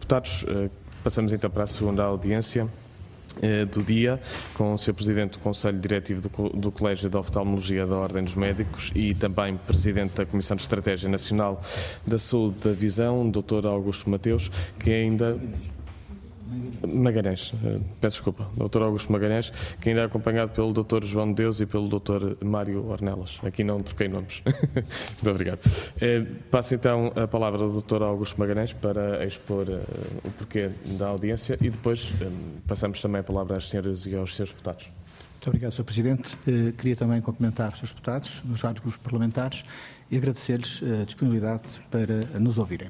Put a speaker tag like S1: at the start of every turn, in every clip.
S1: Deputados, passamos então para a segunda audiência do dia, com o Sr. Presidente do Conselho Diretivo do Colégio de Oftalmologia da Ordem dos Médicos e também Presidente da Comissão de Estratégia Nacional da Saúde da Visão, Dr. Augusto Mateus, que ainda... Magalhães, peço desculpa, Dr. Augusto Magalhães, que ainda é acompanhado pelo Dr. João de Deus e pelo Dr. Mário Ornelas. Aqui não troquei nomes. Muito obrigado. Passo então a palavra ao Dr. Augusto Magalhães para expor o porquê da audiência e depois passamos também a palavra às senhoras e aos senhores deputados.
S2: Muito obrigado, Sr. Presidente. Queria também cumprimentar os Srs. Deputados, os vários grupos parlamentares e agradecer-lhes a disponibilidade para nos ouvirem.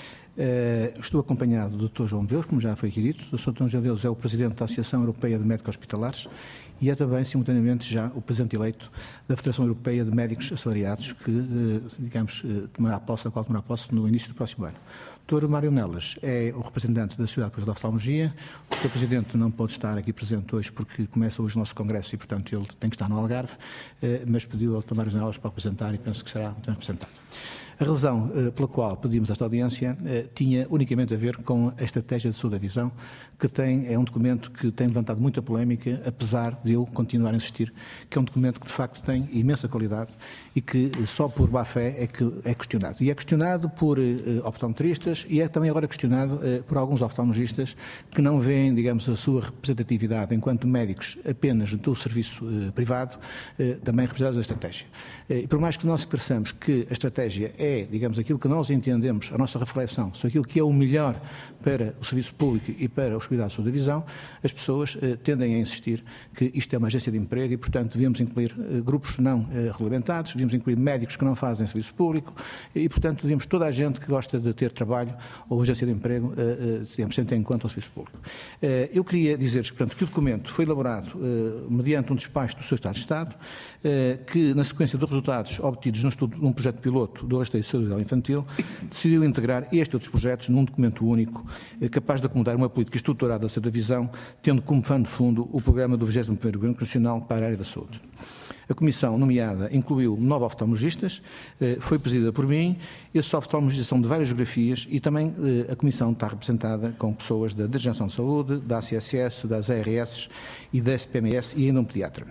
S2: Estou acompanhado do Dr. João de Deus, como já foi aqui dito. O Dr. João de Deus é o Presidente da Associação Europeia de Médicos Hospitalares e é também, simultaneamente, já o Presidente eleito da Federação Europeia de Médicos Assalariados, que, tomará posse no início do próximo ano. O Dr. Mário Ornelas é o representante da Sociedade Portuguesa de Oftalmologia. O Sr. Presidente não pode estar aqui presente hoje porque começa hoje o nosso congresso e, portanto, ele tem que estar no Algarve, mas pediu ao Dr. Mário Ornelas para representar e penso que será muito bem representado. A razão pela qual pedimos esta audiência tinha unicamente a ver com a Estratégia de Saúde da Visão, que é um documento que tem levantado muita polémica, apesar de eu continuar a insistir que é um documento que de facto tem imensa qualidade e que só por boa fé é questionado. E é questionado por optometristas e é também agora questionado por alguns oftalmologistas que não veem, digamos, a sua representatividade enquanto médicos apenas do serviço privado, também representados da estratégia. E por mais que nós esclareçamos que a estratégia é, digamos, aquilo que nós entendemos, a nossa reflexão sobre aquilo que é o melhor para o serviço público e para os cuidados de saúde da visão, as pessoas tendem a insistir que isto é uma agência de emprego e, portanto, devemos incluir grupos não regulamentados, devemos incluir médicos que não fazem serviço público e, portanto, devemos toda a gente que gosta de ter trabalho ou agência de emprego, devemos ter em conta o serviço público. Eu queria dizer-vos, portanto, que o documento foi elaborado mediante um despacho do Sr. Estado de Estado, que, na sequência dos resultados obtidos no estudo de um projeto piloto do Rastreio de Saúde Infantil, decidiu integrar este e outros projetos num documento único, capaz de acomodar uma política estruturada da saúde da visão, tendo como pano de fundo o programa do 21º Governo Nacional para a área da saúde. A comissão nomeada incluiu 9 oftalmologistas, foi presidida por mim. Esses oftalmologistas são de várias geografias e também a comissão está representada com pessoas da Direção de Saúde, da ACSS, das ARS e da SPMS e ainda um pediatra.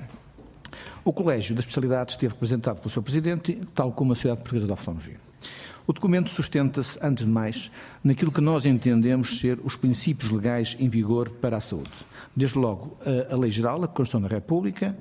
S2: O Colégio das Especialidades esteve representado pelo seu Presidente, tal como a Sociedade Portuguesa de Oftalmologia. O documento sustenta-se, antes de mais, naquilo que nós entendemos ser os princípios legais em vigor para a saúde. Desde logo, a Lei Geral, a Constituição da República,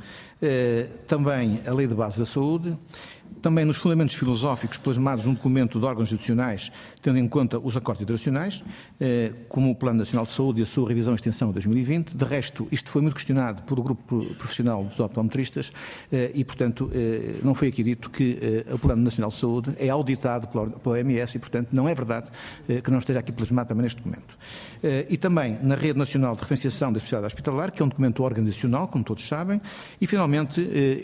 S2: também a Lei de Base da Saúde, também nos fundamentos filosóficos plasmados num documento de órgãos institucionais, tendo em conta os acordos internacionais, como o Plano Nacional de Saúde e a sua revisão e extensão de 2020. De resto, isto foi muito questionado por o grupo profissional dos optometristas e, portanto, não foi aqui dito que o Plano Nacional de Saúde é auditado pela OMS e, portanto, não é verdade que não esteja aqui plasmado também neste documento. E também na Rede Nacional de Referenciação da Especialidade Hospitalar, que é um documento organizacional, como todos sabem, e, finalmente,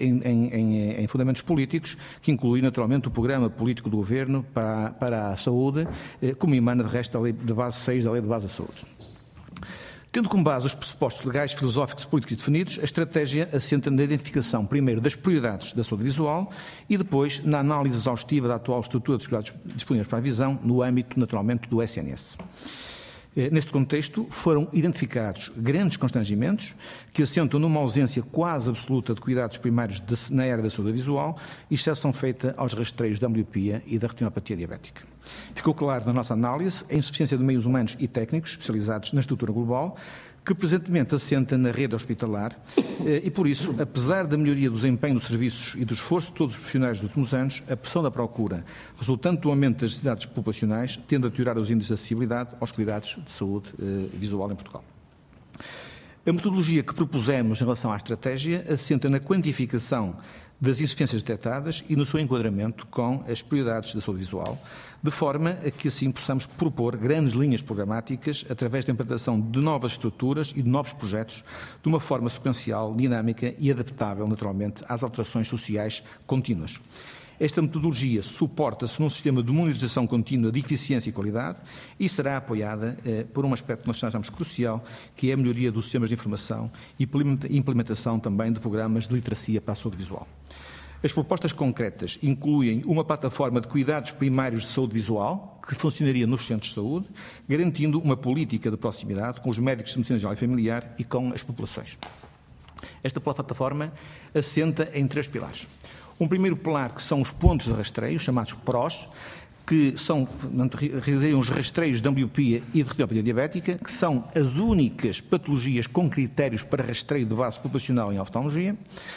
S2: em fundamentos políticos, que inclui naturalmente o programa político do Governo para a saúde, como emana de resto da Lei de Base 6 da Lei de Base da Saúde. Tendo como base os pressupostos legais, filosóficos e políticos definidos, a estratégia assenta na identificação, primeiro, das prioridades da saúde visual e depois na análise exaustiva da atual estrutura dos cuidados disponíveis para a visão, no âmbito, naturalmente, do SNS. Neste contexto, foram identificados grandes constrangimentos que assentam numa ausência quase absoluta de cuidados primários na área da saúde visual e exceção feita aos rastreios da ambliopeia e da retinopatia diabética. Ficou claro na nossa análise a insuficiência de meios humanos e técnicos especializados na estrutura global, que presentemente assenta na rede hospitalar e, por isso, apesar da melhoria do desempenho dos serviços e do esforço de todos os profissionais dos últimos anos, a pressão da procura, resultante do aumento das necessidades populacionais, tende a deteriorar os índices de acessibilidade aos cuidados de saúde visual em Portugal. A metodologia que propusemos em relação à estratégia assenta na quantificação das insuficiências detectadas e no seu enquadramento com as prioridades da saúde visual, de forma a que assim possamos propor grandes linhas programáticas através da implantação de novas estruturas e de novos projetos de uma forma sequencial, dinâmica e adaptável, naturalmente, às alterações sociais contínuas. Esta metodologia suporta-se num sistema de monitorização contínua de eficiência e qualidade e será apoiada por um aspecto que nós achamos crucial, que é a melhoria dos sistemas de informação e implementação também de programas de literacia para a saúde visual. As propostas concretas incluem uma plataforma de cuidados primários de saúde visual, que funcionaria nos centros de saúde, garantindo uma política de proximidade com os médicos de medicina geral e familiar e com as populações. Esta plataforma assenta em 3 pilares. Um primeiro pilar, que são os pontos de rastreio, chamados PROS, que realizam os rastreios de ambliopia e de retinopatia diabética, que são as únicas patologias com critérios para rastreio de base populacional em oftalmologia.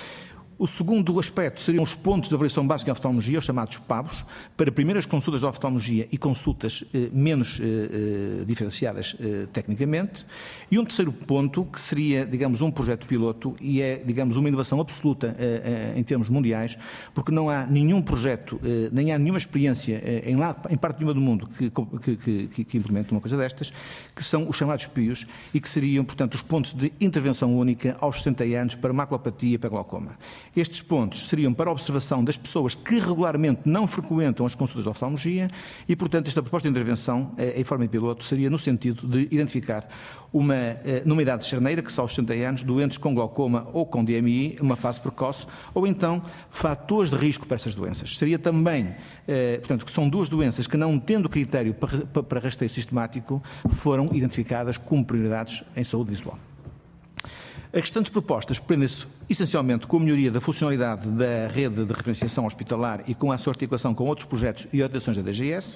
S2: O segundo aspecto seriam os pontos de avaliação básica em oftalmologia, os chamados PAVs, para primeiras consultas de oftalmologia e consultas menos diferenciadas tecnicamente. E um terceiro ponto, que seria, digamos, um projeto piloto e é, digamos, uma inovação absoluta em termos mundiais, porque não há nenhum projeto, nem há nenhuma experiência em parte nenhuma do mundo que implemente uma coisa destas, que são os chamados PIOs e que seriam, portanto, os pontos de intervenção única aos 60 anos para maculopatia e para glaucoma. Estes pontos seriam para a observação das pessoas que regularmente não frequentam as consultas de oftalmologia e, portanto, esta proposta de intervenção, em forma de piloto, seria no sentido de identificar numa idade cerneira, que são aos 60 anos, doentes com glaucoma ou com DMI, uma fase precoce, ou então fatores de risco para essas doenças. Seria também, portanto, que são 2 doenças que, não tendo critério para rastreio sistemático, foram identificadas como prioridades em saúde visual. As restantes propostas prendem-se essencialmente com a melhoria da funcionalidade da rede de referenciação hospitalar e com a sua articulação com outros projetos e orientações da DGS.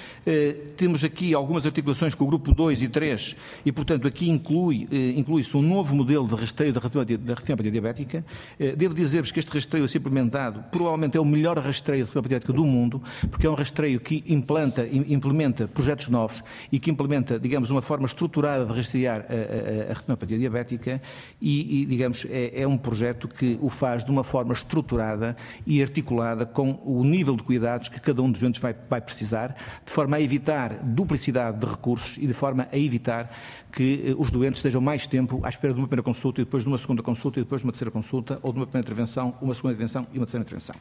S2: Temos aqui algumas articulações com o grupo 2 e 3 e, portanto, aqui inclui-se um novo modelo de rastreio da retinopatia diabética. Devo dizer-vos que este rastreio a ser implementado provavelmente é o melhor rastreio de retinopatia diabética do mundo, porque é um rastreio que implementa projetos novos e que implementa, digamos, uma forma estruturada de rastrear a retinopatia diabética e digamos, é um projeto que o faz de uma forma estruturada e articulada com o nível de cuidados que cada um dos doentes vai precisar, de forma a evitar duplicidade de recursos e de forma a evitar que os doentes estejam mais tempo à espera de uma primeira consulta e depois de uma segunda consulta e depois de uma terceira consulta ou de uma primeira intervenção, uma segunda intervenção e uma terceira intervenção.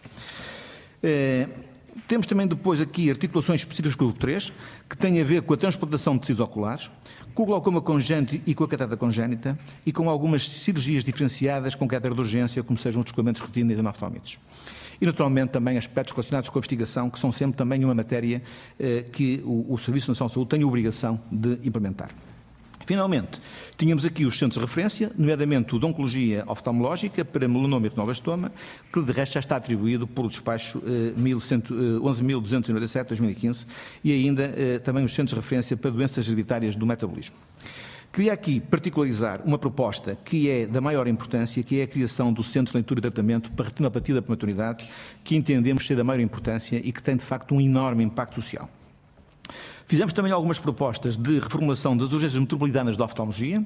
S2: Temos também depois aqui articulações específicas com o grupo 3, que têm a ver com a transplantação de tecidos oculares, com o glaucoma congénito e com a catarata congénita e com algumas cirurgias diferenciadas com caráter de urgência, como sejam os descobramentos de retina e anaftalmites. E, naturalmente, também aspectos relacionados com a investigação, que são sempre também uma matéria que o Serviço Nacional de Saúde tem a obrigação de implementar. Finalmente, tínhamos aqui os centros de referência, nomeadamente o de Oncologia Oftalmológica para melanoma e retinoblastoma, que de resto já está atribuído por despacho 11.297/2015 e ainda também os centros de referência para doenças hereditárias do metabolismo. Queria aqui particularizar uma proposta que é da maior importância, que é a criação do Centro de Leitura e Tratamento para Retinopatia da Prematuridade, que entendemos ser da maior importância e que tem, de facto, um enorme impacto social. Fizemos também algumas propostas de reformulação das urgências metropolitanas da oftalmologia.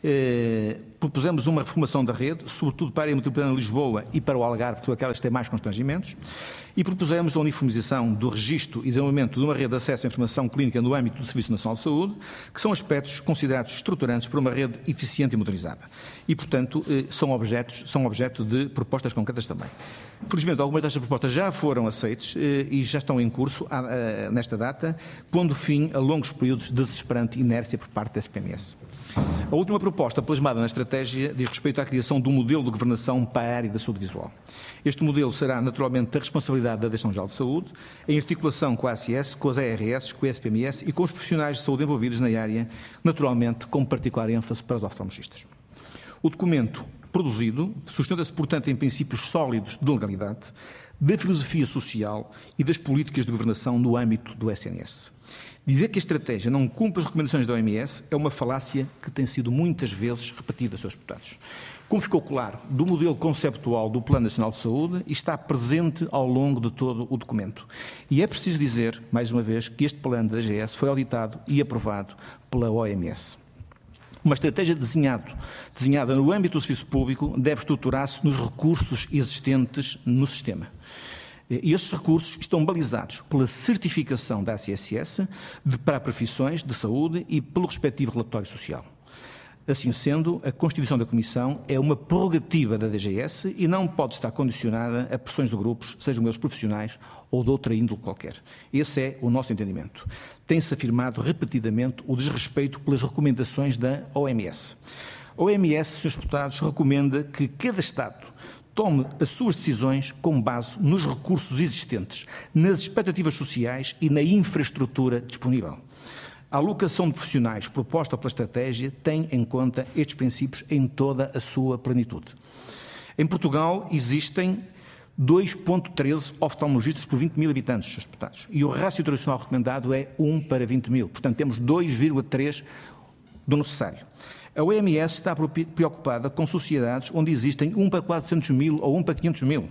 S2: Propusemos uma reformulação da rede, sobretudo para a área metropolitana de Lisboa e para o Algarve, que são aquelas que têm mais constrangimentos. E propusemos a uniformização do registro e desenvolvimento de uma rede de acesso à informação clínica no âmbito do Serviço Nacional de Saúde, que são aspectos considerados estruturantes para uma rede eficiente e motorizada. E, portanto, são objeto de propostas concretas também. Felizmente, algumas destas propostas já foram aceitas e já estão em curso nesta data, pondo fim a longos períodos de desesperante inércia por parte da SPMS. A última proposta plasmada na estratégia diz respeito à criação de um modelo de governação para a área da saúde visual. Este modelo será naturalmente da responsabilidade da Direção-Geral de Saúde, em articulação com a ACS, com as ARS, com a SPMS e com os profissionais de saúde envolvidos na área, naturalmente com particular ênfase para os oftalmologistas. O documento produzido sustenta-se, portanto, em princípios sólidos de legalidade, da filosofia social e das políticas de governação no âmbito do SNS. Dizer que a estratégia não cumpre as recomendações da OMS é uma falácia que tem sido muitas vezes repetida, Srs. Deputados. Como ficou claro do modelo conceptual do Plano Nacional de Saúde e está presente ao longo de todo o documento. E é preciso dizer, mais uma vez, que este plano da AGS foi auditado e aprovado pela OMS. Uma estratégia desenhada no âmbito do serviço público deve estruturar-se nos recursos existentes no sistema. E esses recursos estão balizados pela certificação da ACSS para profissões de saúde e pelo respectivo relatório social. Assim sendo, a constituição da Comissão é uma prerrogativa da DGS e não pode estar condicionada a pressões de grupos, sejam eles profissionais ou de outra índole qualquer. Esse é o nosso entendimento. Tem-se afirmado repetidamente o desrespeito pelas recomendações da OMS. A OMS, Srs. Deputados, recomenda que cada Estado tome as suas decisões com base nos recursos existentes, nas expectativas sociais e na infraestrutura disponível. A alocação de profissionais proposta pela estratégia tem em conta estes princípios em toda a sua plenitude. Em Portugal existem 2,13 oftalmologistas por 20 mil habitantes, Srs. Deputados, e o rácio tradicional recomendado é 1 para 20 mil. Portanto, temos 2,3 do necessário. A OMS está preocupada com sociedades onde existem 1 para 400 mil ou 1 para 500 mil.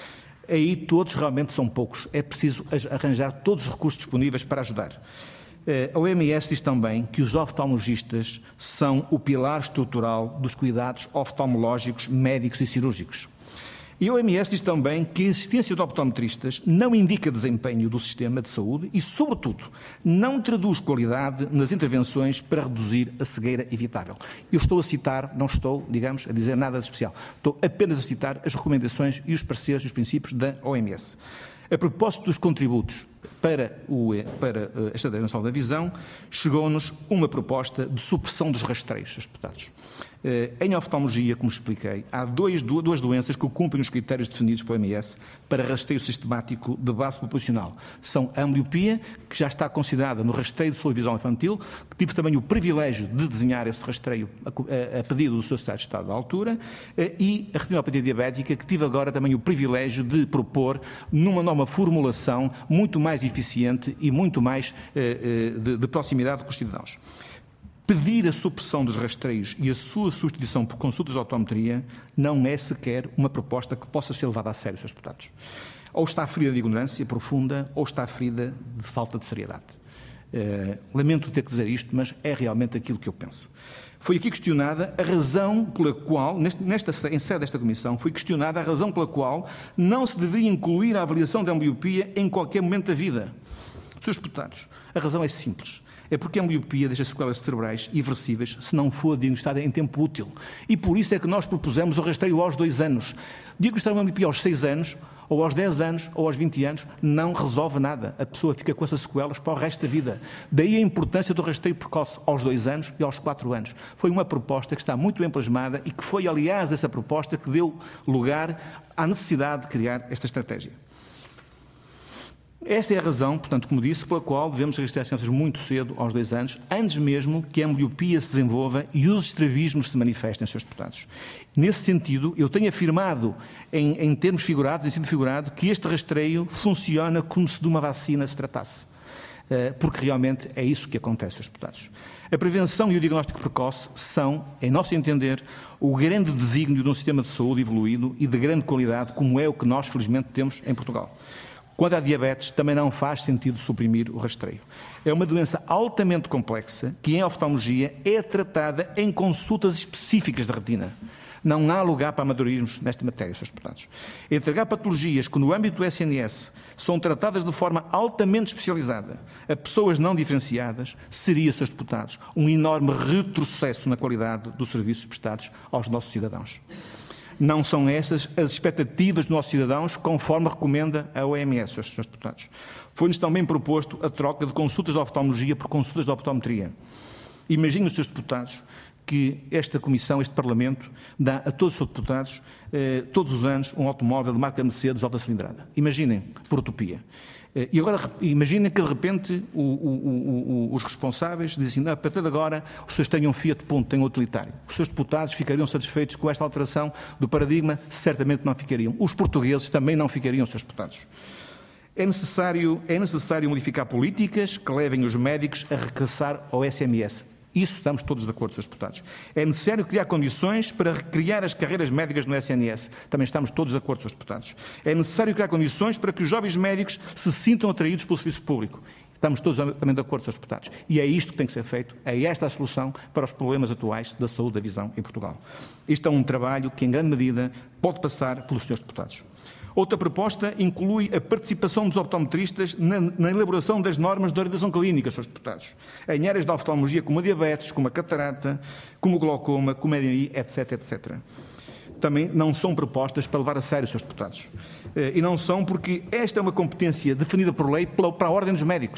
S2: Aí todos realmente são poucos. É preciso arranjar todos os recursos disponíveis para ajudar. A OMS diz também que os oftalmologistas são o pilar estrutural dos cuidados oftalmológicos, médicos e cirúrgicos. E a OMS diz também que a existência de optometristas não indica desempenho do sistema de saúde e, sobretudo, não traduz qualidade nas intervenções para reduzir a cegueira evitável. Eu estou a citar, não estou, digamos, a dizer nada de especial. Estou apenas a citar as recomendações e os pareceres e os princípios da OMS. A propósito dos contributos para a Estratégia Nacional da Visão, chegou-nos uma proposta de supressão dos rastreios, Srs. Deputados. Em oftalmologia, como expliquei, há duas doenças que cumprem os critérios definidos pela OMS para rastreio sistemático de base populacional. São a ambliopia, que já está considerada no rastreio de saúde visual infantil, que tive também o privilégio de desenhar esse rastreio a pedido do Sr. Secretário de Estado da altura, e a retinopatia diabética, que tive agora também o privilégio de propor numa nova formulação muito mais eficiente e muito mais de proximidade com os cidadãos. Pedir a supressão dos rastreios e a sua substituição por consultas de optometria não é sequer uma proposta que possa ser levada a sério, Srs. Deputados. Ou está ferida de ignorância profunda, ou está ferida de falta de seriedade. Lamento ter que dizer isto, mas é realmente aquilo que eu penso. Foi aqui questionada a razão pela qual, em sede desta Comissão, foi questionada a razão pela qual não se deveria incluir a avaliação da ambliopia em qualquer momento da vida. Srs. Deputados, a razão é simples. É porque a ambliopia deixa sequelas cerebrais irreversíveis se não for diagnosticada em tempo útil. E por isso é que nós propusemos o rastreio aos 2 anos. Diagnosticar uma ambliopia aos 6 anos, ou aos 10 anos, ou aos 20 anos, não resolve nada. A pessoa fica com essas sequelas para o resto da vida. Daí a importância do rastreio precoce aos 2 anos e aos 4 anos. Foi uma proposta que está muito bem plasmada e que foi, aliás, essa proposta que deu lugar à necessidade de criar esta estratégia. Esta é a razão, portanto, como disse, pela qual devemos registrar as crianças muito cedo, aos 2 anos, antes mesmo que a ambliopia se desenvolva e os estrabismos se manifestem, Srs. Deputados. Nesse sentido, eu tenho afirmado, em termos figurados, em sentido figurado, que este rastreio funciona como se de uma vacina se tratasse. Porque realmente é isso que acontece, Srs. Deputados. A prevenção e o diagnóstico precoce são, em nosso entender, o grande desígnio de um sistema de saúde evoluído e de grande qualidade, como é o que nós, felizmente, temos em Portugal. Quanto à diabetes, também não faz sentido suprimir o rastreio. É uma doença altamente complexa que, em oftalmologia, é tratada em consultas específicas da retina. Não há lugar para amadorismos nesta matéria, Srs. Deputados. Entregar patologias que, no âmbito do SNS, são tratadas de forma altamente especializada a pessoas não diferenciadas, seria, Srs. Deputados, um enorme retrocesso na qualidade dos serviços prestados aos nossos cidadãos. Não são essas as expectativas dos nossos cidadãos, conforme recomenda a OMS, Srs. Deputados. Foi-nos também proposto a troca de consultas de oftalmologia por consultas de optometria. Imaginem, Srs. Deputados, que esta Comissão, este Parlamento, dá a todos os seus deputados, todos os anos, um automóvel de marca Mercedes alta cilindrada. Imaginem, por utopia. E agora, imaginem que, de repente, os responsáveis dizem assim, a partir de agora, os senhores tenham Fiat Punto, tenham utilitário. Os seus deputados ficariam satisfeitos com esta alteração do paradigma? Certamente não ficariam. Os portugueses também não ficariam, senhores deputados. É necessário modificar políticas que levem os médicos a regressar ao SMS. Isso estamos todos de acordo, Srs. Deputados. É necessário criar condições para recriar as carreiras médicas no SNS. Também estamos todos de acordo, Srs. Deputados. É necessário criar condições para que os jovens médicos se sintam atraídos pelo serviço público. Estamos todos também de acordo, Srs. Deputados. E é isto que tem que ser feito, é esta a solução para os problemas atuais da saúde da visão em Portugal. Isto é um trabalho que, em grande medida, pode passar pelos Srs. Deputados. Outra proposta inclui a participação dos optometristas na elaboração das normas de orientação clínica, Srs. Deputados, em áreas da oftalmologia como a diabetes, como a catarata, como o glaucoma, como a EDI, etc., etc. Também não são propostas para levar a sério, Srs. Deputados. E não são porque esta é uma competência definida por lei para a Ordem dos Médicos.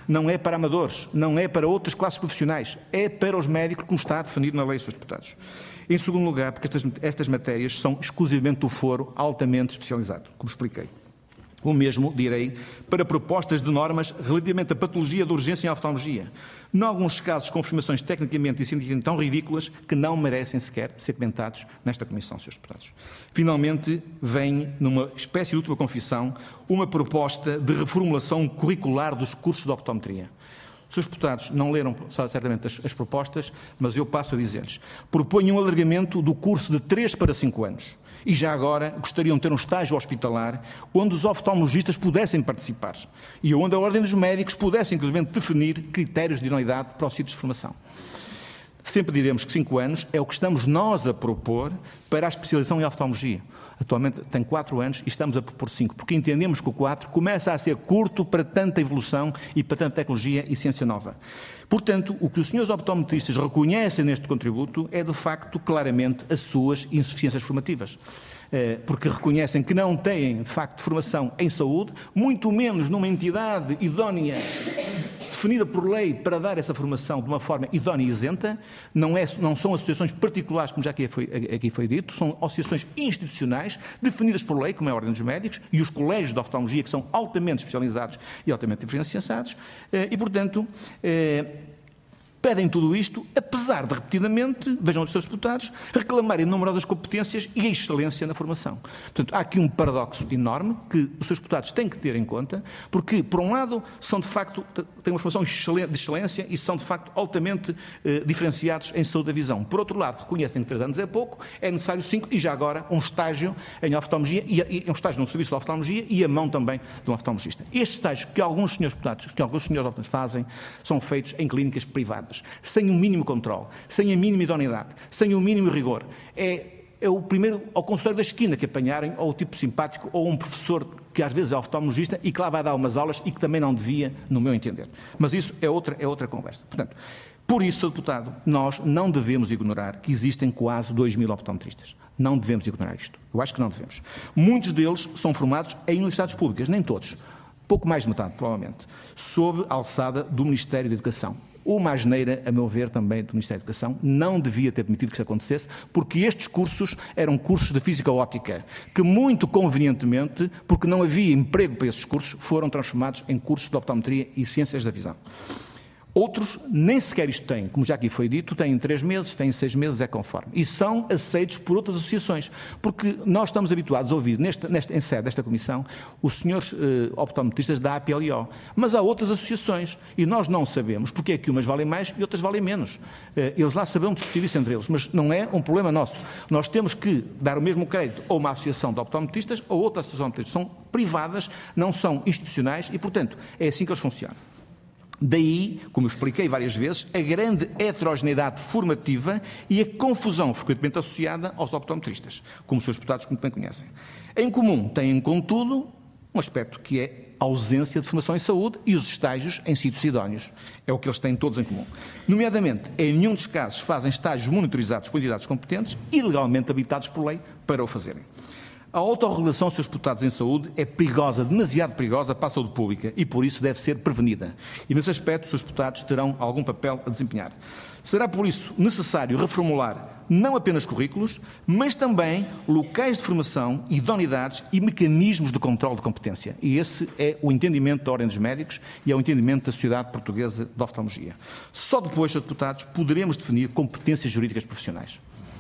S2: não é para amadores, não é para outras classes profissionais, é para os médicos, como está definido na lei, Srs. Deputados. Em segundo lugar, porque estas matérias são exclusivamente do foro altamente especializado, como expliquei. O mesmo, direi, para propostas de normas relativamente à patologia de urgência em oftalmologia. Em alguns casos, confirmações tecnicamente e cientificamente tão ridículas que não merecem sequer ser comentados nesta Comissão, Srs. Deputados. Finalmente, vem, numa espécie de última confissão, uma proposta de reformulação curricular dos cursos de optometria. Os Srs. Deputados não leram certamente as propostas, mas eu passo a dizer-lhes. Proponho um alargamento do curso de 3 para 5 anos. E já agora gostariam de ter um estágio hospitalar onde os oftalmologistas pudessem participar e onde a Ordem dos Médicos pudesse, inclusive, definir critérios de idoneidade para os sítios de formação. Sempre diremos que 5 anos é o que estamos nós a propor para a especialização em oftalmologia. Atualmente tem 4 anos e estamos a propor 5, porque entendemos que o 4 começa a ser curto para tanta evolução e para tanta tecnologia e ciência nova. Portanto, o que os senhores optometristas reconhecem neste contributo é, de facto, claramente as suas insuficiências formativas. Porque reconhecem que não têm, de facto, formação em saúde, muito menos numa entidade idónea definida por lei para dar essa formação de uma forma idónea e isenta. Não são associações particulares, como já aqui foi dito, são associações institucionais definidas por lei, como é a Ordem dos Médicos, e os colégios de oftalmologia, que são altamente especializados e altamente diferenciados, e, portanto, pedem tudo isto, apesar de, repetidamente, vejam os seus deputados, reclamarem numerosas competências e a excelência na formação. Portanto, há aqui um paradoxo enorme que os seus deputados têm que ter em conta, porque, por um lado, são de facto, têm uma formação de excelência e são de facto altamente diferenciados em saúde da visão. Por outro lado, reconhecem que 3 anos é pouco, é necessário 5 e já agora um estágio em oftalmologia, e um estágio no serviço de oftalmologia e a mão também de um oftalmologista. Estes estágios que alguns senhores deputados, que alguns senhores oftalmologistas fazem, são feitos em clínicas privadas, sem o mínimo controle, sem a mínima idoneidade, sem o mínimo rigor. É o primeiro ao consultório da esquina que apanharem, ou o tipo simpático, ou um professor que às vezes é oftalmologista e que lá vai dar umas aulas e que também não devia, no meu entender. Mas isso é outra conversa. Portanto, por isso, Sr. Deputado, nós não devemos ignorar que existem quase 2.000 optometristas. Não devemos ignorar isto. Eu acho que não devemos. Muitos deles são formados em universidades públicas, nem todos. Pouco mais de metade, provavelmente, sob a alçada do Ministério da Educação. Uma asneira, a meu ver, também do Ministério da Educação, não devia ter permitido que isso acontecesse, porque estes cursos eram cursos de física óptica, que muito convenientemente, porque não havia emprego para esses cursos, foram transformados em cursos de optometria e ciências da visão. Outros nem sequer isto têm, como já aqui foi dito, têm 3 meses, têm 6 meses, é conforme. E são aceitos por outras associações, porque nós estamos habituados a ouvir, em sede desta Comissão, os senhores optometristas da APLO, mas há outras associações, e nós não sabemos porque é que umas valem mais e outras valem menos. Eles lá saberão discutir isso entre eles, mas não é um problema nosso. Nós temos que dar o mesmo crédito a uma associação de optometristas ou outra associação de optometristas. São privadas, não são institucionais e, portanto, é assim que eles funcionam. Daí, como eu expliquei várias vezes, a grande heterogeneidade formativa e a confusão frequentemente associada aos optometristas, como os seus deputados muito bem conhecem. Em comum têm, contudo, um aspecto que é a ausência de formação em saúde e os estágios em sítios idóneos. É o que eles têm todos em comum. Nomeadamente, em nenhum dos casos fazem estágios monitorizados por entidades competentes e legalmente habilitados por lei para o fazerem. A autorregulação dos seus deputados em saúde é perigosa, demasiado perigosa para a saúde pública e, por isso, deve ser prevenida. E, nesse aspecto, os seus deputados terão algum papel a desempenhar. Será, por isso, necessário reformular não apenas currículos, mas também locais de formação, idoneidades e mecanismos de controle de competência. E esse é o entendimento da Ordem dos Médicos e é o entendimento da Sociedade Portuguesa de Oftalmologia. Só depois, seus deputados, poderemos definir competências jurídicas profissionais.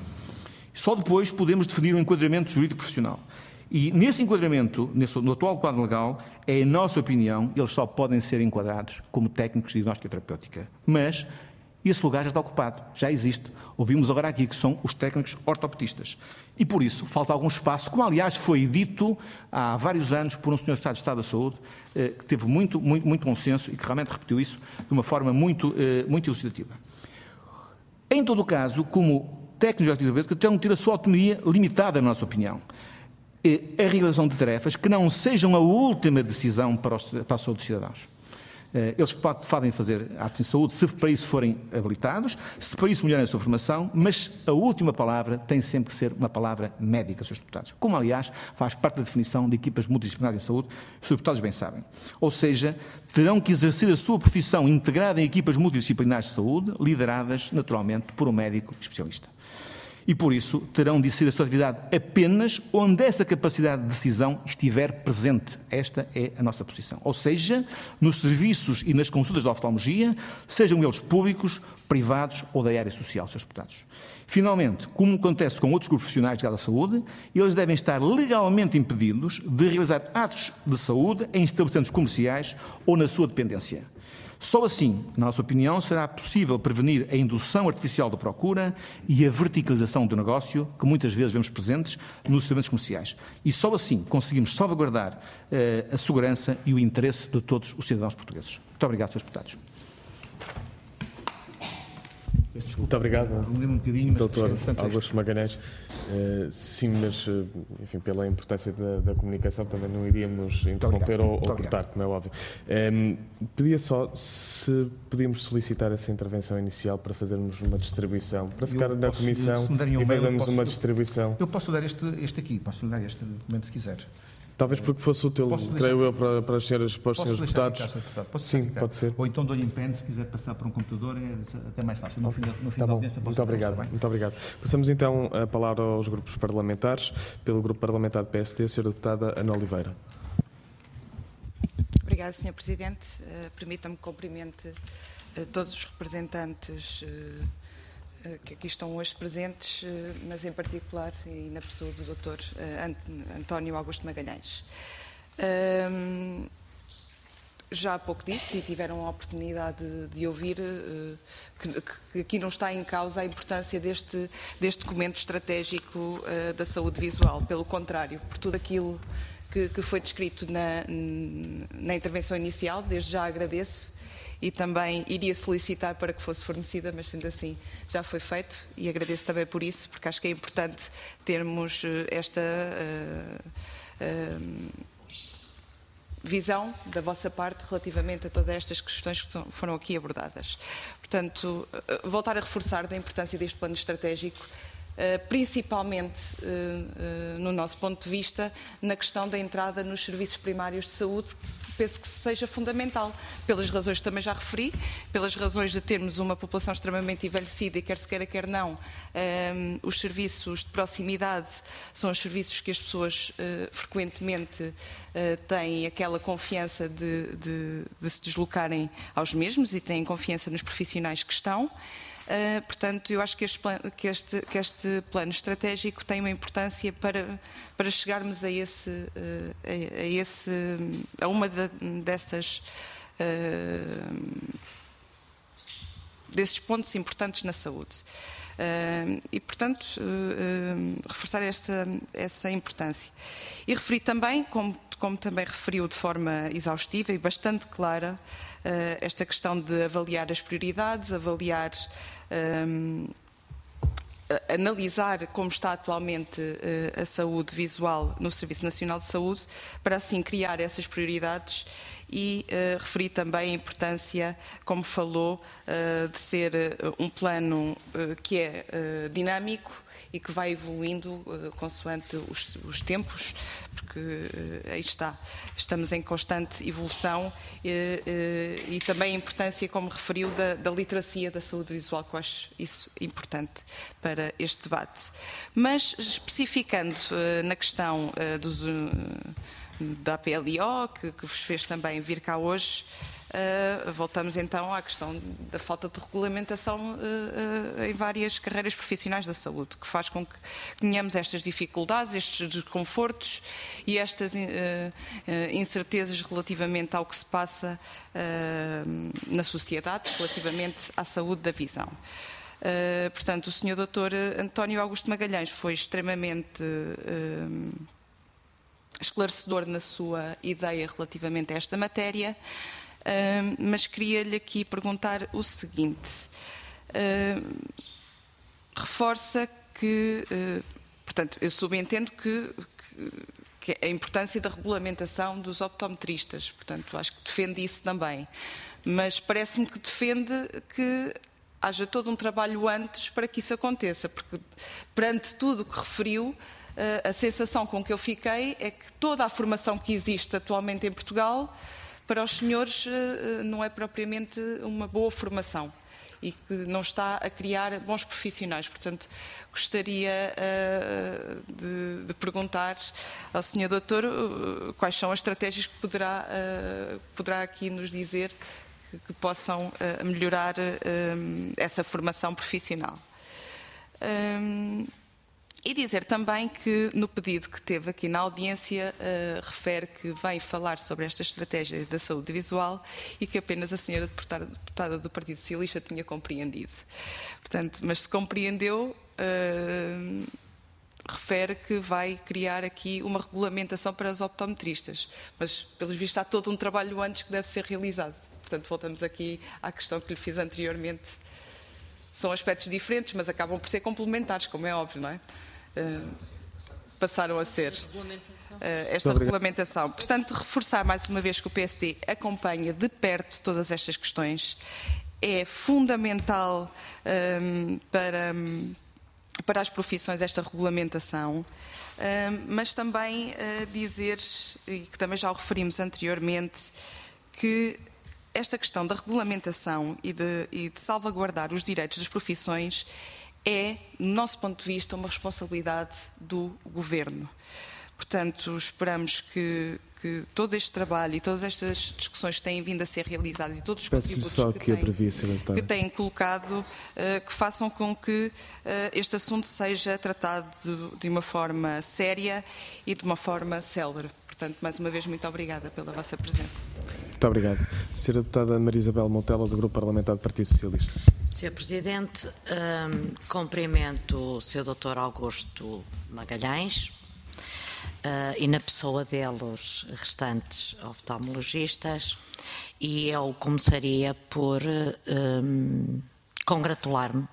S2: Só depois podemos definir um enquadramento jurídico profissional. E nesse enquadramento, no atual quadro legal, é a nossa opinião, eles só podem ser enquadrados como técnicos de diagnóstica terapêutica. Mas esse lugar já está ocupado, já existe. Ouvimos agora aqui que são os técnicos ortopedistas. E por isso falta algum espaço, como aliás foi dito há vários anos por um senhor de Estado da Saúde, que teve muito bom senso e que realmente repetiu isso de uma forma muito elucidativa. Em todo o caso, como técnicos de terapêutica têm tido a sua autonomia limitada, na nossa opinião. A realização de tarefas que não sejam a última decisão para a saúde dos cidadãos. Eles podem fazer atos em saúde se para isso forem habilitados, se para isso melhorarem a sua formação, mas a última palavra tem sempre que ser uma palavra médica, Srs. Deputados. Como, aliás, faz parte da definição de equipas multidisciplinares em saúde, os Srs. Deputados bem sabem. Ou seja, terão que exercer a sua profissão integrada em equipas multidisciplinares de saúde, lideradas, naturalmente, por um médico especialista. E, por isso, terão de exercer a sua atividade apenas onde essa capacidade de decisão estiver presente. Esta é a nossa posição. Ou seja, nos serviços e nas consultas de oftalmologia, sejam eles públicos, privados ou da área social, Srs. Deputados. Finalmente, como acontece com outros grupos profissionais ligados à saúde, eles devem estar legalmente impedidos de realizar atos de saúde em estabelecimentos comerciais ou na sua dependência. Só assim, na nossa opinião, será possível prevenir a indução artificial da procura e a verticalização do negócio, que muitas vezes vemos presentes nos estabelecimentos comerciais. E só assim conseguimos salvaguardar a segurança e o interesse de todos os cidadãos portugueses. Muito obrigado, Srs. Deputados.
S1: Muito obrigado, Dr. Augusto Magalhães. Sim, mas, enfim, pela importância da comunicação, também não iríamos interromper ou cortar, como é óbvio. Pedia só se podíamos solicitar essa intervenção inicial para fazermos uma distribuição, para ficar na comissão e fazermos uma distribuição.
S2: Eu posso dar este aqui, posso dar este documento se quiser.
S1: Talvez porque fosse útil, creio eu, para os senhores deputados.
S2: Sim, pode ser. Ou então dou-lhe em pen, se quiser passar para um computador, é até mais fácil. No fim da audiência posso.
S1: Muito obrigado. Passamos então a palavra aos grupos parlamentares. Pelo Grupo Parlamentar do PSD, a Sra. Deputada Ana Oliveira.
S3: Obrigada, Sr. Presidente. Permita-me que cumprimente todos os representantes que aqui estão hoje presentes, mas em particular e na pessoa do Dr. António Augusto Magalhães. Já há pouco disse, e tiveram a oportunidade de ouvir, que aqui não está em causa a importância deste documento estratégico da saúde visual. Pelo contrário, por tudo aquilo que foi descrito na intervenção inicial, desde já agradeço. E também iria solicitar para que fosse fornecida, mas sendo assim já foi feito e agradeço também por isso, porque acho que é importante termos esta visão da vossa parte relativamente a todas estas questões que foram aqui abordadas. Portanto, voltar a reforçar da importância deste plano estratégico, principalmente no nosso ponto de vista, na questão da entrada nos serviços primários de saúde, penso que seja fundamental, pelas razões que também já referi, pelas razões de termos uma população extremamente envelhecida e quer se queira, quer não, os serviços de proximidade são os serviços que as pessoas frequentemente têm aquela confiança de se deslocarem aos mesmos e têm confiança nos profissionais que estão. Portanto, eu acho que este plano estratégico tem uma importância para chegarmos a uma desses pontos importantes na saúde. E, portanto, reforçar essa importância. E referi também, como também referiu de forma exaustiva e bastante clara, esta questão de avaliar as prioridades, analisar como está atualmente a saúde visual no Serviço Nacional de Saúde, para assim criar essas prioridades e referi também a importância, como falou, de ser um plano que é dinâmico e que vai evoluindo consoante os tempos, porque aí estamos em constante evolução e também a importância, como referiu, da literacia da saúde visual, que eu acho isso importante para este debate. Mas, especificando na questão da PLO, que vos fez também vir cá hoje, voltamos então à questão da falta de regulamentação em várias carreiras profissionais da saúde, que faz com que tenhamos estas dificuldades, estes desconfortos e estas incertezas relativamente ao que se passa na sociedade, relativamente à saúde da visão. Portanto, o Sr. Dr. António Augusto Magalhães foi extremamente esclarecedor na sua ideia relativamente a esta matéria, mas queria-lhe aqui perguntar o seguinte. Reforça que, portanto, eu subentendo que que é a importância da regulamentação dos optometristas. Portanto, acho que defende isso também. Mas parece-me que defende que haja todo um trabalho antes para que isso aconteça, porque perante tudo o que referiu, a sensação com que eu fiquei é que toda a formação que existe atualmente em Portugal, para os senhores, não é propriamente uma boa formação e que não está a criar bons profissionais. Portanto, gostaria de perguntar ao Sr. Doutor quais são as estratégias que poderá aqui nos dizer que possam melhorar essa formação profissional. E dizer também que no pedido que teve aqui na audiência refere que vai falar sobre esta estratégia da saúde visual e que apenas a senhora deputada do Partido Socialista tinha compreendido. Portanto, mas se compreendeu, refere que vai criar aqui uma regulamentação para os optometristas. Mas, pelos vistos, há todo um trabalho antes que deve ser realizado. Portanto, voltamos aqui à questão que lhe fiz anteriormente. São aspectos diferentes, mas acabam por ser complementares, como é óbvio, não é? Passaram a ser esta regulamentação. Portanto, reforçar mais uma vez que o PSD acompanha de perto todas estas questões. É fundamental para as profissões esta regulamentação, mas também dizer, e que também já o referimos anteriormente, que esta questão da regulamentação e de salvaguardar os direitos das profissões é, do nosso ponto de vista, uma responsabilidade do Governo. Portanto, esperamos que todo este trabalho e todas estas discussões que têm vindo a ser realizadas e todos os contributos que têm colocado, que façam com que este assunto seja tratado de uma forma séria e de uma forma célere. Portanto, mais uma vez, muito obrigada pela vossa presença.
S1: Muito obrigado. Sra. Deputada Maria Isabel Montela, do Grupo Parlamentar do Partido Socialista.
S4: Sr. Presidente, cumprimento o Sr. Dr. Augusto Magalhães e na pessoa dele os restantes oftalmologistas, e eu começaria por congratular-me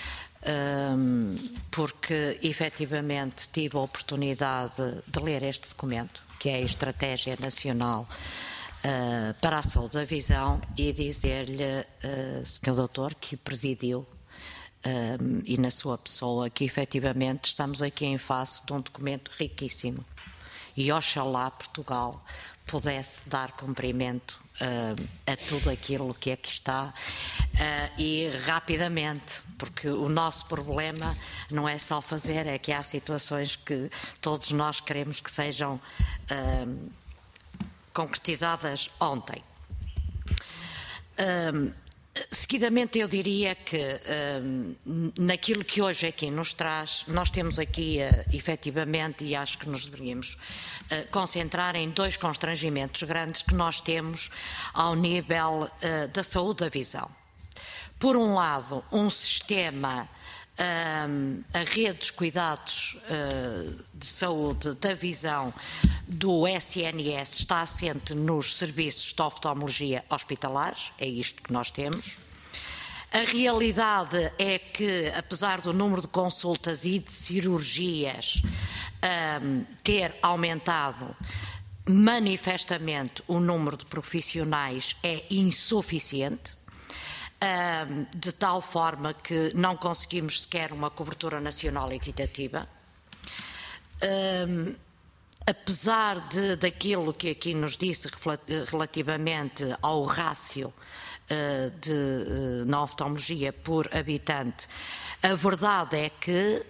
S4: porque efetivamente tive a oportunidade de ler este documento, que é a Estratégia Nacional para a Saúde da Visão, e dizer-lhe, Sr. Doutor, que presidiu e na sua pessoa, que efetivamente estamos aqui em face de um documento riquíssimo e oxalá Portugal pudesse dar cumprimento a tudo aquilo que aqui está e rapidamente, porque o nosso problema não é só fazer, é que há situações que todos nós queremos que sejam concretizadas ontem. Seguidamente, eu diria que naquilo que hoje aqui nos traz, nós temos aqui efetivamente, e acho que nos deveríamos concentrar em dois constrangimentos grandes que nós temos ao nível da saúde da visão. Por um lado, um sistema, a rede dos cuidados de saúde da visão do SNS está assente nos serviços de oftalmologia hospitalares, é isto que nós temos. A realidade é que, apesar do número de consultas e de cirurgias ter aumentado, manifestamente o número de profissionais é insuficiente, de tal forma que não conseguimos sequer uma cobertura nacional equitativa. Apesar daquilo que aqui nos disse relativamente ao rácio na oftalmologia por habitante, a verdade é que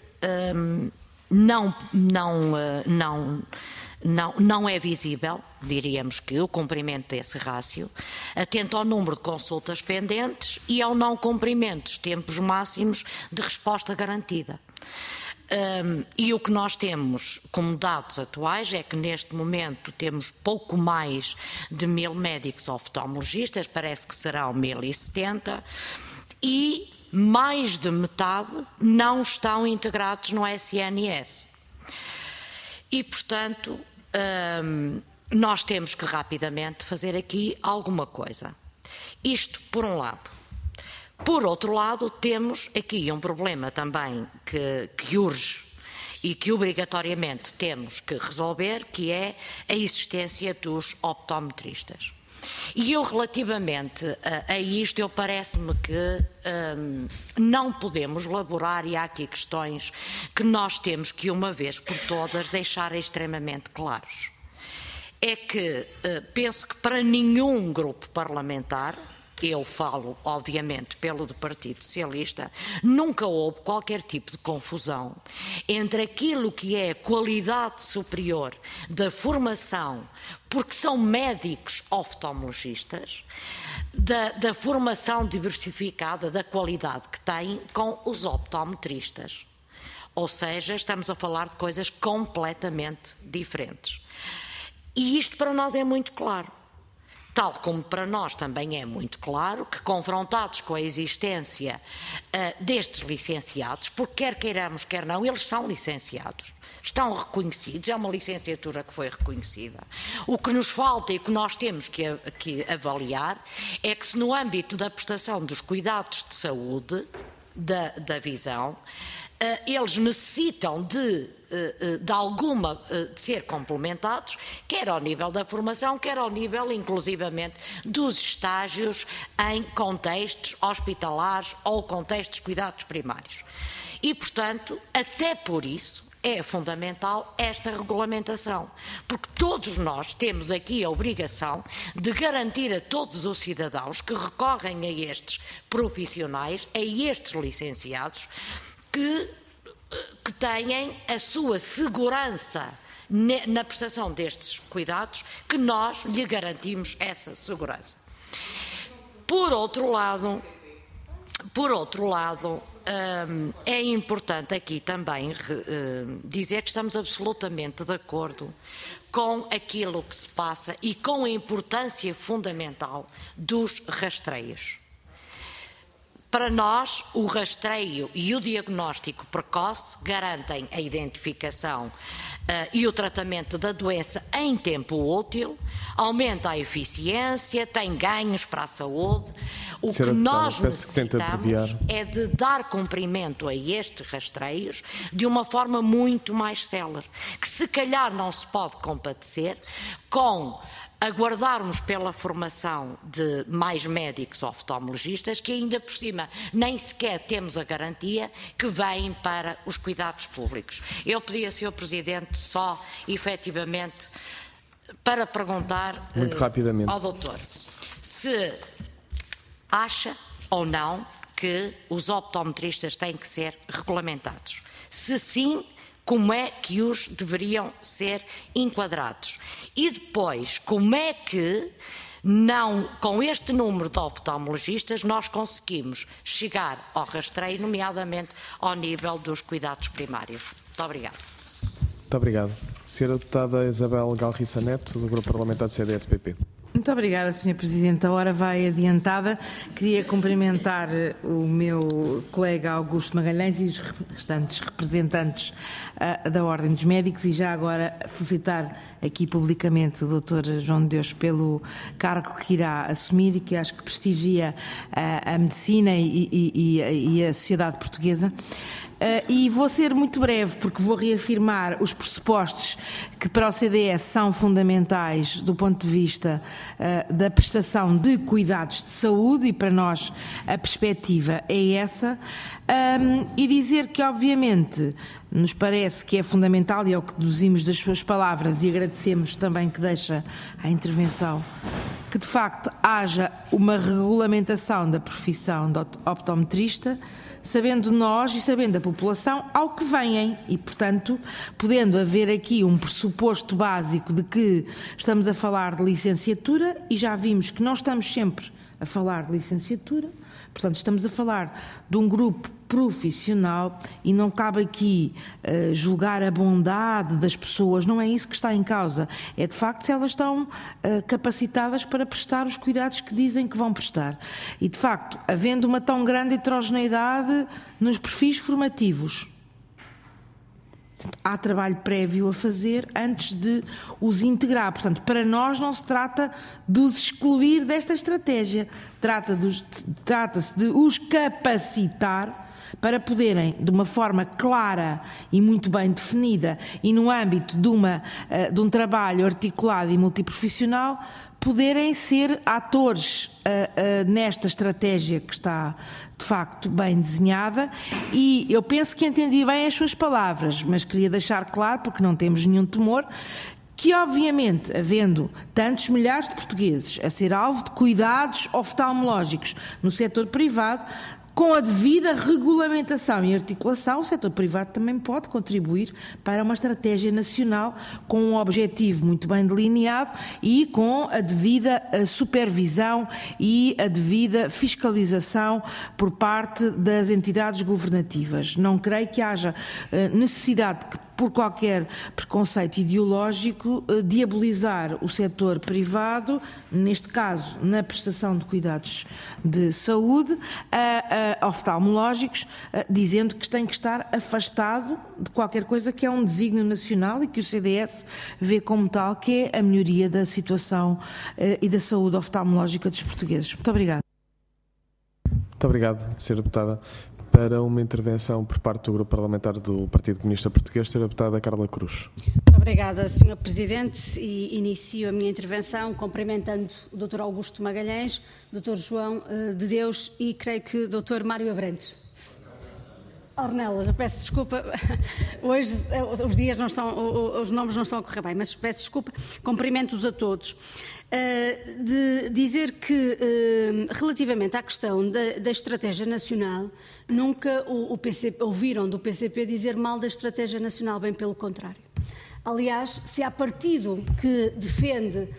S4: não é visível, diríamos que, o cumprimento desse rácio, atento ao número de consultas pendentes e ao não cumprimento dos tempos máximos de resposta garantida. E o que nós temos como dados atuais é que neste momento temos pouco mais de 1000 médicos oftalmologistas, parece que serão 1070, e mais de metade não estão integrados no SNS. E, portanto, nós temos que rapidamente fazer aqui alguma coisa. Isto por um lado. Por outro lado, temos aqui um problema também que urge e que obrigatoriamente temos que resolver, que é a existência dos optometristas. E eu, relativamente a isto, parece-me que não podemos elaborar, e há aqui questões que nós temos que, uma vez por todas, deixar extremamente claros. É que penso que para nenhum grupo parlamentar, eu falo, obviamente, pelo do Partido Socialista, nunca houve qualquer tipo de confusão entre aquilo que é a qualidade superior da formação, porque são médicos oftalmologistas, da formação diversificada, da qualidade que têm, com os optometristas. Ou seja, estamos a falar de coisas completamente diferentes. E isto para nós é muito claro. Tal como para nós também é muito claro que, confrontados com a existência destes licenciados, porque quer queiramos, quer não, eles são licenciados, estão reconhecidos, é uma licenciatura que foi reconhecida. O que nos falta e que nós temos que avaliar é que, se no âmbito da prestação dos cuidados de saúde, da visão, eles necessitam de ser complementados, quer ao nível da formação, quer ao nível, inclusivamente, dos estágios em contextos hospitalares ou contextos de cuidados primários. E, portanto, até por isso, é fundamental esta regulamentação, porque todos nós temos aqui a obrigação de garantir a todos os cidadãos que recorrem a estes profissionais, a estes licenciados, que têm a sua segurança na prestação destes cuidados, que nós lhe garantimos essa segurança. Por outro lado, é importante aqui também dizer que estamos absolutamente de acordo com aquilo que se passa e com a importância fundamental dos rastreios. Para nós, o rastreio e o diagnóstico precoce garantem a identificação e o tratamento da doença em tempo útil, aumenta a eficiência, tem ganhos para a saúde. O que nós necessitamos é de dar cumprimento a estes rastreios de uma forma muito mais célere, que se calhar não se pode compadecer com aguardarmos pela formação de mais médicos oftalmologistas, que ainda por cima nem sequer temos a garantia que vêm para os cuidados públicos. Eu pedi a Sr. Presidente só, efetivamente, para perguntar
S1: muito rapidamente
S4: ao doutor se acha ou não que os optometristas têm que ser regulamentados. Se sim, como é que os deveriam ser enquadrados? E depois, como é que, não, com este número de oftalmologistas, nós conseguimos chegar ao rastreio, nomeadamente ao nível dos cuidados primários? Muito obrigado.
S1: Muito obrigado. Sra. Deputada Isabel Galriça Neto, do Grupo Parlamentar do CDS-PP.
S5: Muito obrigada, Sr. Presidente. A hora vai adiantada. Queria cumprimentar o meu colega Augusto Magalhães e os restantes representantes da Ordem dos Médicos e já agora felicitar aqui publicamente o Dr. João de Deus pelo cargo que irá assumir e que acho que prestigia a medicina e a sociedade portuguesa. E vou ser muito breve, porque vou reafirmar os pressupostos que para o CDS são fundamentais do ponto de vista da prestação de cuidados de saúde, e para nós a perspectiva é essa, e dizer que obviamente nos parece que é fundamental, e é o que deduzimos das suas palavras, e agradecemos também que deixa a intervenção, que de facto haja uma regulamentação da profissão de optometrista, sabendo nós e sabendo a população ao que vêm e, portanto, podendo haver aqui um pressuposto básico de que estamos a falar de licenciatura, e já vimos que não estamos sempre a falar de licenciatura, portanto, estamos a falar de um grupo profissional e não cabe aqui julgar a bondade das pessoas, não é isso que está em causa, é de facto se elas estão capacitadas para prestar os cuidados que dizem que vão prestar. E de facto, havendo uma tão grande heterogeneidade nos perfis formativos, há trabalho prévio a fazer antes de os integrar. Portanto, para nós não se trata de os excluir desta estratégia, trata-se de os capacitar para poderem, de uma forma clara e muito bem definida e no âmbito de um trabalho articulado e multiprofissional, poderem ser atores nesta estratégia que está, de facto, bem desenhada. E eu penso que entendi bem as suas palavras, mas queria deixar claro, porque não temos nenhum temor, que obviamente, havendo tantos milhares de portugueses a ser alvo de cuidados oftalmológicos no setor privado, com a devida regulamentação e articulação, o setor privado também pode contribuir para uma estratégia nacional com um objetivo muito bem delineado e com a devida supervisão e a devida fiscalização por parte das entidades governativas. Não creio que haja necessidade de, por qualquer preconceito ideológico, diabolizar o setor privado, neste caso na prestação de cuidados de saúde, oftalmológicos, dizendo que tem que estar afastado de qualquer coisa que é um desígnio nacional e que o CDS vê como tal, que é a melhoria da situação e da saúde oftalmológica dos portugueses. Muito obrigada.
S1: Muito obrigado, Sra. Deputada. Para uma intervenção por parte do Grupo Parlamentar do Partido Comunista Português, Sra. Deputada Carla Cruz.
S6: Muito obrigada, Sr. Presidente, e inicio a minha intervenção cumprimentando o Dr. Augusto Magalhães, Dr. João de Deus e creio que o Dr. Mário Abrantes. Ornelas, eu peço desculpa, hoje os dias não estão, os nomes não estão a correr bem, mas peço desculpa, cumprimento-os a todos. De dizer que, relativamente à questão da estratégia nacional, nunca ouviram do PCP dizer mal da estratégia nacional, bem pelo contrário. Aliás, se há partido que defende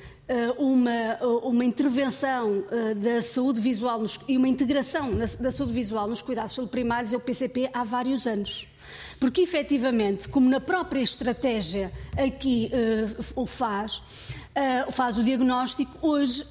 S6: uma intervenção da saúde visual e uma integração da saúde visual nos cuidados de saúde primários, é o PCP há vários anos. Porque, efetivamente, como na própria estratégia aqui faz o diagnóstico, hoje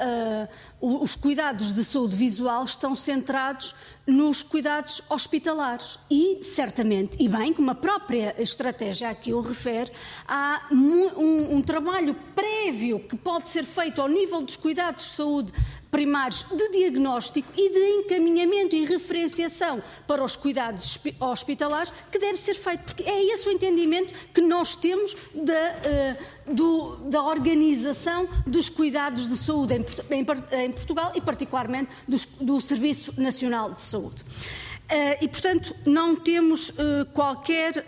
S6: os cuidados de saúde visual estão centrados nos cuidados hospitalares e, certamente, e bem, como a própria estratégia aqui o refere, há um trabalho prévio que pode ser feito ao nível dos cuidados de saúde primários de diagnóstico e de encaminhamento e referenciação para os cuidados hospitalares que deve ser feito, porque é esse o entendimento que nós temos da organização dos cuidados de saúde em Portugal e particularmente do Serviço Nacional de Saúde. E, portanto, não temos qualquer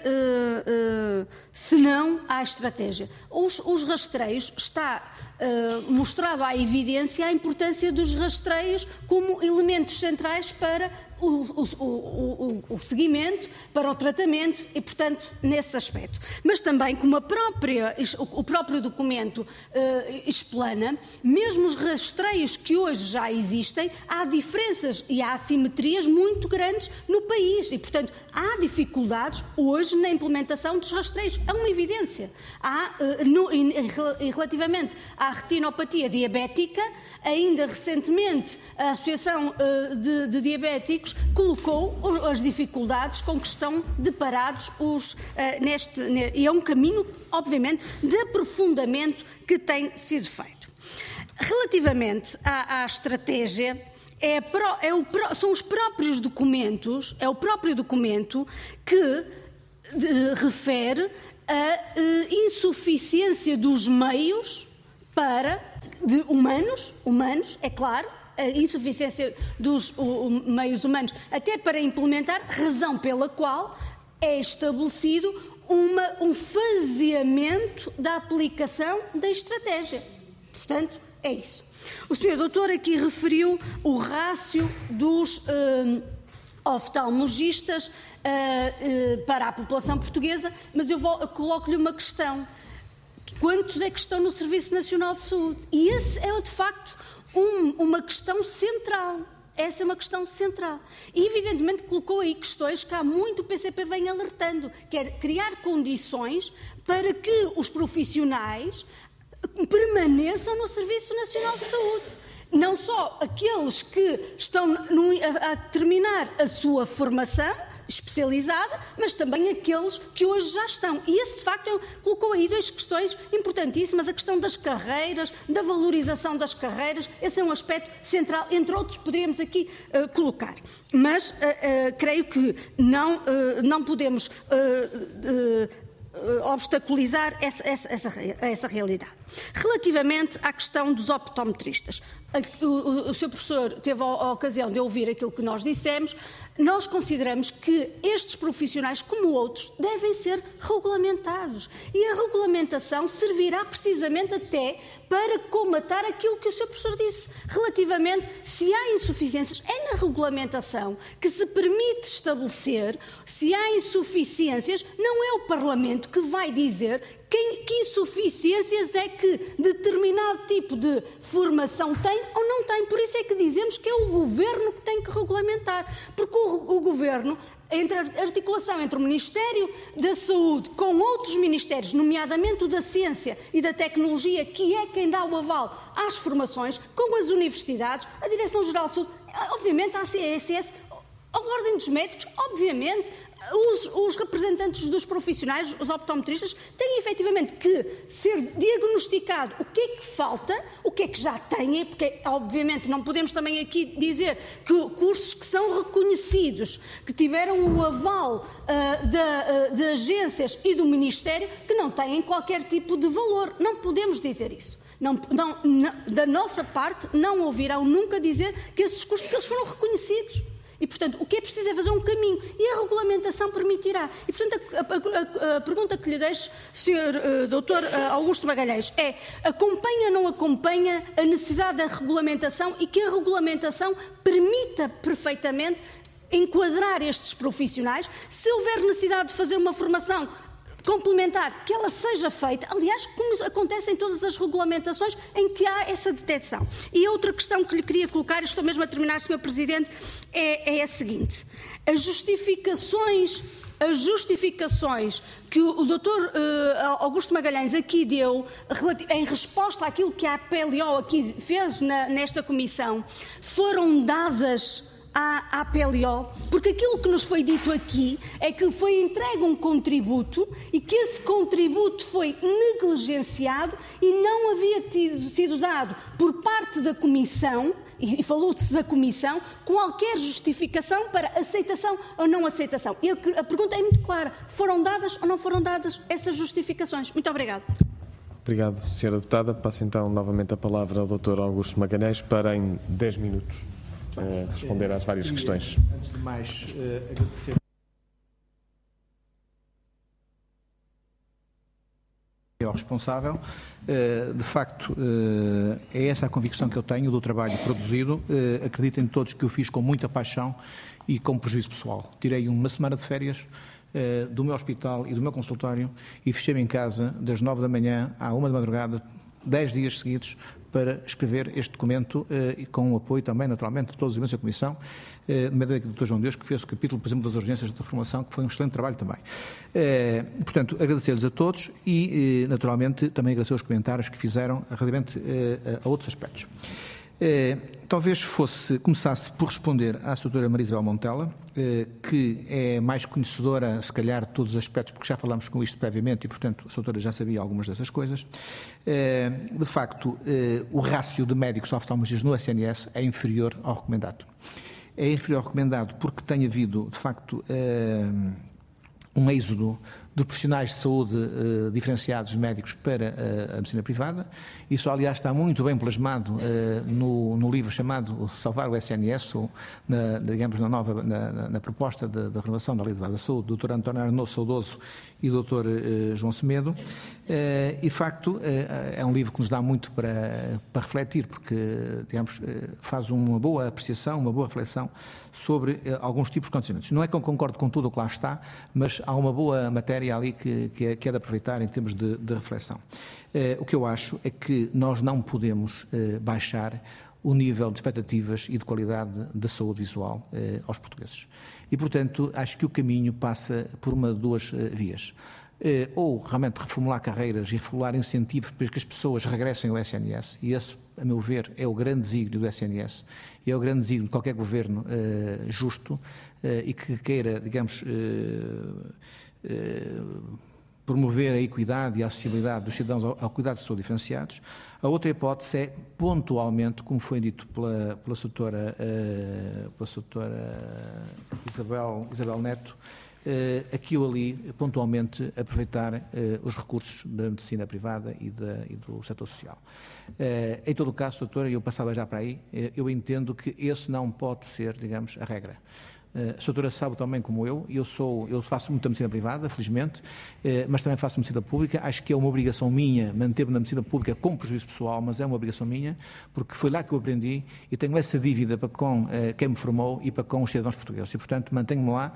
S6: senão à estratégia. Os rastreios está mostrado à evidência a importância dos rastreios como elementos centrais para o seguimento, para o tratamento e, portanto, nesse aspecto. Mas também, como o próprio documento explana, mesmo os rastreios que hoje já existem, há diferenças e há assimetrias muito grandes no país e, portanto, há dificuldades hoje na implementação dos rastreios. É uma evidência. Relativamente à retinopatia diabética, ainda recentemente a Associação de Diabéticos colocou as dificuldades com que estão deparados e é um caminho, obviamente, de aprofundamento que tem sido feito. Relativamente à estratégia, são os próprios documentos, é o próprio documento que refere a insuficiência dos meios humanos, é claro, a insuficiência dos meios humanos, até para implementar, razão pela qual é estabelecido um faseamento da aplicação da estratégia. Portanto, é isso. O Sr. Doutor aqui referiu o rácio dos oftalmologistas para a população portuguesa, mas eu coloco-lhe uma questão. Quantos é que estão no Serviço Nacional de Saúde? E esse é, de facto, uma questão central. Essa é uma questão central. E, evidentemente, colocou aí questões que há muito o PCP vem alertando, que é criar condições para que os profissionais permaneçam no Serviço Nacional de Saúde. Não só aqueles que estão a terminar a sua formação, especializada, mas também aqueles que hoje já estão. E esse, de facto, colocou aí duas questões importantíssimas, a questão das carreiras, da valorização das carreiras, esse é um aspecto central, entre outros poderíamos aqui colocar. Mas creio que não podemos obstaculizar essa realidade. Relativamente à questão dos optometristas, o Sr. Professor teve a ocasião de ouvir aquilo que nós dissemos. Nós consideramos que estes profissionais, como outros, devem ser regulamentados. E a regulamentação servirá precisamente até para comatar aquilo que o Sr. Professor disse. Relativamente, se há insuficiências, é na regulamentação que se permite estabelecer. Se há insuficiências, não é o Parlamento que vai dizer que insuficiências é que determinado tipo de formação tem ou não tem. Por isso é que dizemos que é o Governo que tem que regulamentar. Porque o Governo, entre a articulação entre o Ministério da Saúde com outros ministérios, nomeadamente o da Ciência e da Tecnologia, que é quem dá o aval às formações, com as universidades, a Direção-Geral de Saúde, obviamente a CSS, a Ordem dos Médicos, obviamente, os representantes dos profissionais, os optometristas, têm efetivamente que ser diagnosticado o que é que falta, o que é que já têm, porque obviamente não podemos também aqui dizer que cursos que são reconhecidos, que tiveram o aval de agências e do Ministério, que não têm qualquer tipo de valor. Não podemos dizer isso. Da nossa parte, não ouvirão nunca dizer que esses cursos, porque eles foram reconhecidos. E, portanto, o que é preciso é fazer um caminho e a regulamentação permitirá. E, portanto, a pergunta que lhe deixo, Sr. Dr. Augusto Magalhães, é: acompanha ou não acompanha a necessidade da regulamentação e que a regulamentação permita perfeitamente enquadrar estes profissionais? Se houver necessidade de fazer uma formação complementar, que ela seja feita, aliás, como acontece em todas as regulamentações em que há essa detecção. E a outra questão que lhe queria colocar, estou mesmo a terminar, Sr. Presidente, é a seguinte: as justificações que o Dr. Augusto Magalhães aqui deu em resposta àquilo que a PLO aqui fez nesta comissão, foram dadas à PLO, porque aquilo que nos foi dito aqui é que foi entregue um contributo e que esse contributo foi negligenciado e não havia sido dado por parte da Comissão, e falou-se da Comissão, qualquer justificação para aceitação ou não aceitação. E a pergunta é muito clara: foram dadas ou não foram dadas essas justificações? Muito obrigada.
S1: Obrigado, Sra. Deputada. Passo então novamente a palavra ao Dr. Augusto Magalhães para, em 10 minutos, responder às várias questões.
S2: Antes de mais, agradecer ao responsável. De facto, é essa a convicção que eu tenho do trabalho produzido. Acreditem todos que eu fiz com muita paixão e com prejuízo pessoal. Tirei uma semana de férias do meu hospital e do meu consultório e fechei-me em casa das 9 da manhã à 1 da madrugada, 10 dias seguidos, para escrever este documento e com o apoio também, naturalmente, de todos os elementos da Comissão, nomeadamente do Dr. João Deus, que fez o capítulo, por exemplo, das urgências da formação, que foi um excelente trabalho também. Portanto, agradecer-lhes a todos e, naturalmente, também agradecer os comentários que fizeram relativamente a outros aspectos. Talvez começasse por responder à Sra. Maria Isabel Montella, que é mais conhecedora, se calhar, de todos os aspectos, porque já falámos com isto previamente e, portanto, a Sra. Já sabia algumas dessas coisas. De facto, o rácio de médicos oftalmologistas no SNS é inferior ao recomendado. É inferior ao recomendado porque tem havido, de facto, um êxodo de profissionais de saúde diferenciados médicos para a medicina privada. Isso, aliás, está muito bem plasmado no livro chamado Salvar o SNS, ou na proposta da renovação da Lei de Saúde, do Dr. António Arnaud Saudoso e do Dr. João Semedo. E, de facto, é um livro que nos dá muito para refletir, porque, digamos, faz uma boa apreciação, uma boa reflexão sobre alguns tipos de condicionantes. Não é que eu concordo com tudo o que lá está, mas há uma boa matéria ali que é de aproveitar em termos de reflexão. O que eu acho é que nós não podemos baixar o nível de expectativas e de qualidade da saúde visual aos portugueses. E, portanto, acho que o caminho passa por uma de duas vias. ou realmente reformular carreiras e reformular incentivos para que as pessoas regressem ao SNS, e esse, a meu ver, é o grande desígnio do SNS, e é o grande desígnio de qualquer governo justo e que queira, digamos, promover a equidade e a acessibilidade dos cidadãos ao cuidado de saúde diferenciados. A outra hipótese é, pontualmente, como foi dito pela doutora Isabel Neto, aqui ou ali, pontualmente, aproveitar os recursos da medicina privada e do setor social. Em todo o caso, doutora, eu passava já para aí, eu entendo que esse não pode ser, digamos, a regra. A doutora sabe também como eu faço muita medicina privada, felizmente, mas também faço medicina pública. Acho que é uma obrigação minha manter-me na medicina pública com prejuízo pessoal, mas é uma obrigação minha, porque foi lá que eu aprendi e tenho essa dívida para com quem me formou e para com os cidadãos portugueses. E, portanto, mantenho-me lá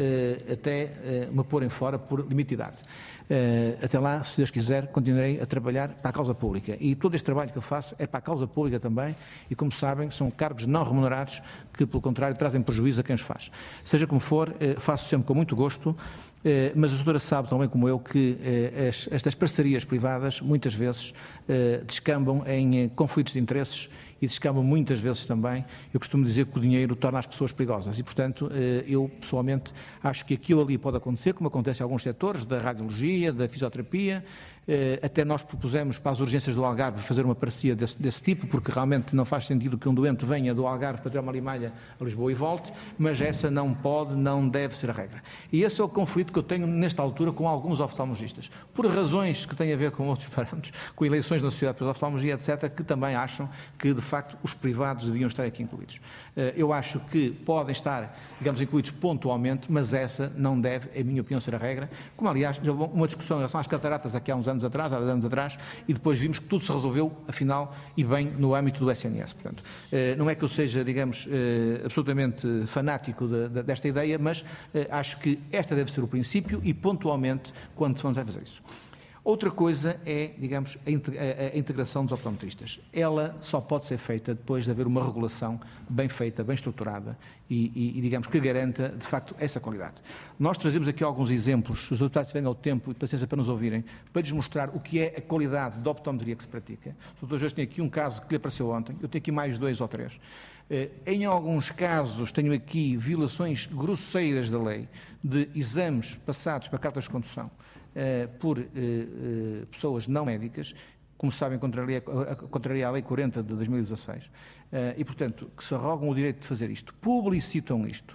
S2: até me porem fora por limite de idade. Até lá, se Deus quiser, continuarei a trabalhar para a causa pública. E todo este trabalho que eu faço é para a causa pública também, e como sabem, são cargos não remunerados que, pelo contrário, trazem prejuízo a quem os faz. Seja como for, faço sempre com muito gosto, mas a doutora sabe também como eu que estas parcerias privadas muitas vezes descambam em conflitos de interesses e descambam muitas vezes também, eu costumo dizer que o dinheiro torna as pessoas perigosas e, portanto, eu pessoalmente acho que aquilo ali pode acontecer, como acontece em alguns setores, da radiologia, da fisioterapia. Até nós propusemos para as urgências do Algarve fazer uma parceria desse tipo, porque realmente não faz sentido que um doente venha do Algarve para ter uma limalha a Lisboa e volte, mas essa não pode, não deve ser a regra. E esse é o conflito que eu tenho nesta altura com alguns oftalmologistas, por razões que têm a ver com outros parâmetros, com eleições na Sociedade de Oftalmologia, etc., que também acham que, de facto, os privados deviam estar aqui incluídos. Eu acho que podem estar, digamos, incluídos pontualmente, mas essa não deve, em minha opinião, ser a regra, como, aliás, já houve uma discussão em relação às cataratas aqui há uns anos atrás, há 10 anos atrás, e depois vimos que tudo se resolveu, afinal, e bem no âmbito do SNS. Portanto, não é que eu seja, digamos, absolutamente fanático desta ideia, mas acho que esta deve ser o princípio e, pontualmente, quando se vai fazer isso. Outra coisa é, digamos, a integração dos optometristas. Ela só pode ser feita depois de haver uma regulação bem feita, bem estruturada e digamos, que garanta, de facto, essa qualidade. Nós trazemos aqui alguns exemplos, se os deputados tiverem o tempo e paciência para nos ouvirem, para lhes mostrar o que é a qualidade da optometria que se pratica. O Dr. Jorge tem aqui um caso que lhe apareceu ontem, eu tenho aqui mais 2 ou 3. Em alguns casos, tenho aqui violações grosseiras da lei de exames passados para cartas de condução por pessoas não médicas, como sabem, contraria a Lei 40 de 2016, e, portanto, que se arrogam o direito de fazer isto, publicitam isto.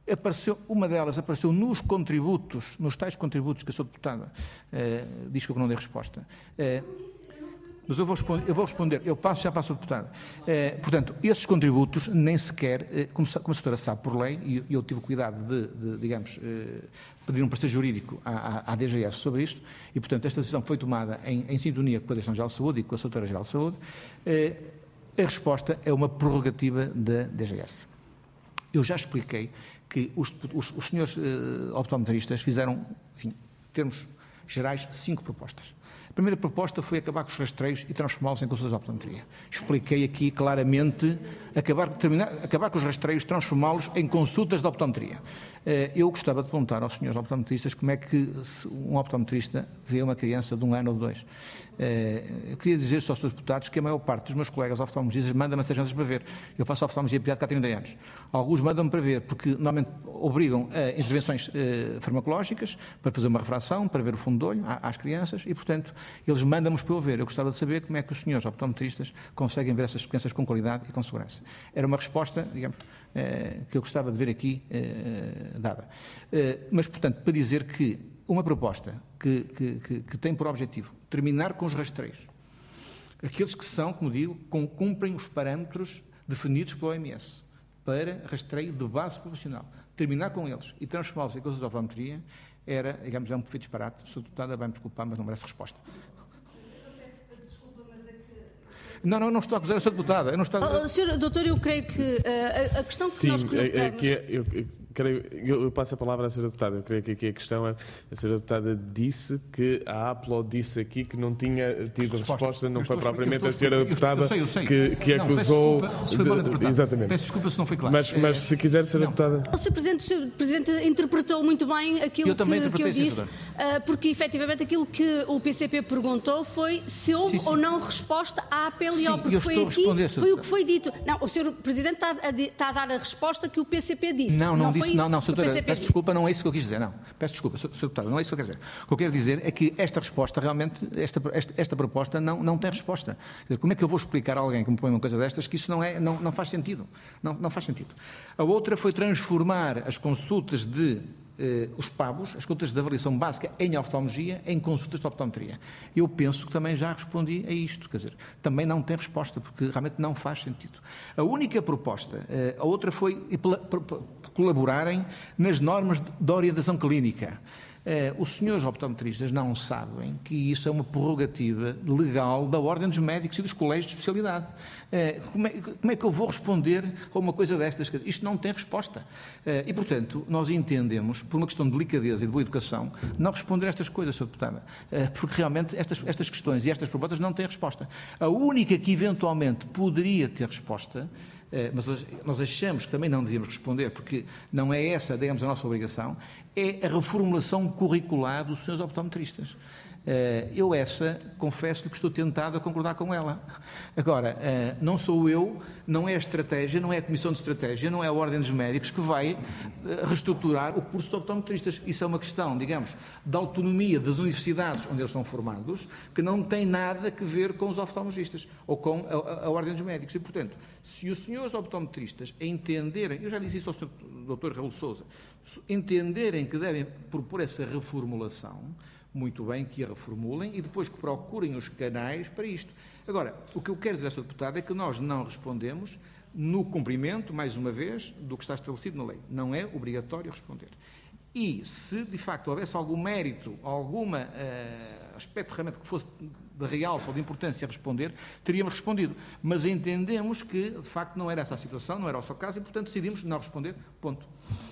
S2: Uma delas apareceu nos contributos, nos tais contributos que a sua deputada diz que eu não dei resposta. Mas eu vou responder, eu já passo ao deputado. Portanto, esses contributos nem sequer, como a senhora sabe por lei, e eu tive cuidado de digamos, pedir um parecer jurídico à DGS sobre isto, e, portanto, esta decisão foi tomada em sintonia com a Direção-Geral de Saúde e com a Secretaria-Geral de Saúde. A resposta é uma prerrogativa da DGS. Eu já expliquei que os senhores optometristas fizeram, enfim, em termos gerais, 5 propostas. A primeira proposta foi acabar com os rastreios e transformá-los em consultas de optometria. Expliquei aqui claramente acabar com os rastreios, transformá-los em consultas de optometria. Eu gostava de perguntar aos senhores optometristas como é que um optometrista vê uma criança de 1 ano ou 2. Eu queria dizer aos senhores deputados que a maior parte dos meus colegas oftalmologistas manda-me essas crianças para ver. Eu faço oftalmologia pediátrica há 30 anos. Alguns mandam-me para ver porque normalmente obrigam a intervenções farmacológicas para fazer uma refração, para ver o fundo de olho às crianças e, portanto, eles mandam-nos para eu ver. Eu gostava de saber como é que os senhores optometristas conseguem ver essas crianças com qualidade e com segurança. Era uma resposta, digamos, que eu gostava de ver aqui dada. Mas, portanto, para dizer que uma proposta que tem por objetivo terminar com os rastreios, aqueles que são, como digo, cumprem os parâmetros definidos pela OMS para rastreio de base profissional, terminar com eles e transformá-los em coisas de optometria, era, digamos, um perfeito disparate. Sr. Deputada, vai-me desculpar, mas não merece resposta. Não estou a acusar a Sra. Deputada. Eu não estou a...
S6: Sr. Doutor, eu creio que a questão que nós colocamos...
S1: Eu passo a palavra à Sra. Deputada. Eu creio que aqui a questão é: a Sra. Deputada disse que a APLO disse aqui que não tinha tido resposta, não foi propriamente a Sra. Deputada que acusou. Exatamente.
S2: Peço desculpa se não foi claro.
S1: Mas se quiser, Sra. Deputada.
S6: O Sr. Presidente interpretou muito bem aquilo que eu disse, porque efetivamente aquilo que o PCP perguntou foi se houve ou não resposta à APLO, porque foi o que foi dito. Não, o Sr. Presidente está a dar a resposta que o PCP disse.
S2: Não disse, Sra. Peço desculpa, não é isso que eu quis dizer, não. Peço desculpa, Sra. Deputada, não é isso que eu quero dizer. O que eu quero dizer é que esta resposta, realmente, esta proposta não tem resposta. Quer dizer, como é que eu vou explicar a alguém que me põe uma coisa destas que isso não faz sentido? Não faz sentido. A outra foi transformar as consultas os PABos, as consultas de avaliação básica em oftalmologia, em consultas de optometria. Eu penso que também já respondi a isto, quer dizer, também não tem resposta, porque realmente não faz sentido. A única proposta, a outra foi colaborarem nas normas de orientação clínica. Os senhores optometristas não sabem que isso é uma prerrogativa legal da Ordem dos Médicos e dos colégios de especialidade. Como é que eu vou responder a uma coisa destas? Isto não tem resposta. E, portanto, nós entendemos, por uma questão de delicadeza e de boa educação, não responder a estas coisas, Sra. Deputada, porque realmente estas questões e estas propostas não têm resposta. A única que eventualmente poderia ter resposta, mas nós achamos que também não devíamos responder, porque não é essa, digamos, a nossa obrigação, é a reformulação curricular dos senhores optometristas. Eu confesso-lhe que estou tentado a concordar com ela. Agora, não sou eu, não é a estratégia, não é a Comissão de Estratégia, não é a Ordem dos Médicos que vai reestruturar o curso de optometristas. Isso é uma questão, digamos, da autonomia das universidades onde eles estão formados, que não tem nada a ver com os oftalmologistas ou com a Ordem dos Médicos. E, portanto, se os senhores optometristas entenderem, eu já disse isso ao Sr. Dr. Raul Sousa, entenderem que devem propor essa reformulação, muito bem que a reformulem e depois que procurem os canais para isto. Agora, o que eu quero dizer à Sra. Deputada é que nós não respondemos no cumprimento, mais uma vez, do que está estabelecido na lei. Não é obrigatório responder. E se, de facto, houvesse algum mérito, algum aspecto realmente que fosse de realce ou de importância a responder, teríamos respondido. Mas entendemos que, de facto, não era essa a situação, não era o seu caso e, portanto, decidimos não responder. Ponto.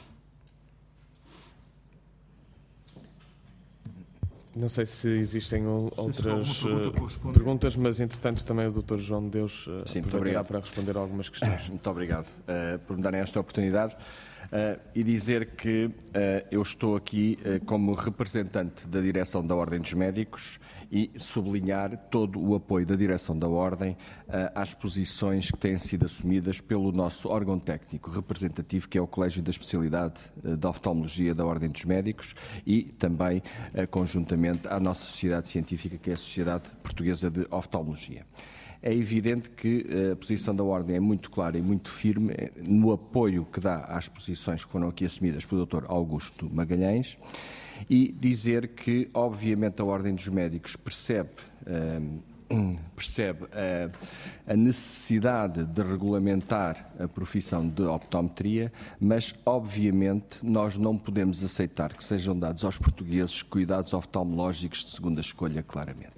S1: Não sei se existem outras perguntas, mas entretanto também o Dr. João de Deus aproveitará para responder a algumas questões.
S7: Muito obrigado por me darem esta oportunidade e dizer que eu estou aqui como representante da direção da Ordem dos Médicos e sublinhar todo o apoio da direção da Ordem às posições que têm sido assumidas pelo nosso órgão técnico representativo, que é o Colégio da Especialidade da Oftalmologia da Ordem dos Médicos e também conjuntamente à nossa sociedade científica, que é a Sociedade Portuguesa de Oftalmologia. É evidente que a posição da Ordem é muito clara e muito firme no apoio que dá às posições que foram aqui assumidas pelo Dr. Augusto Magalhães e dizer que, obviamente, a Ordem dos Médicos percebe a necessidade de regulamentar a profissão de optometria, mas, obviamente, nós não podemos aceitar que sejam dados aos portugueses cuidados oftalmológicos de segunda escolha, claramente.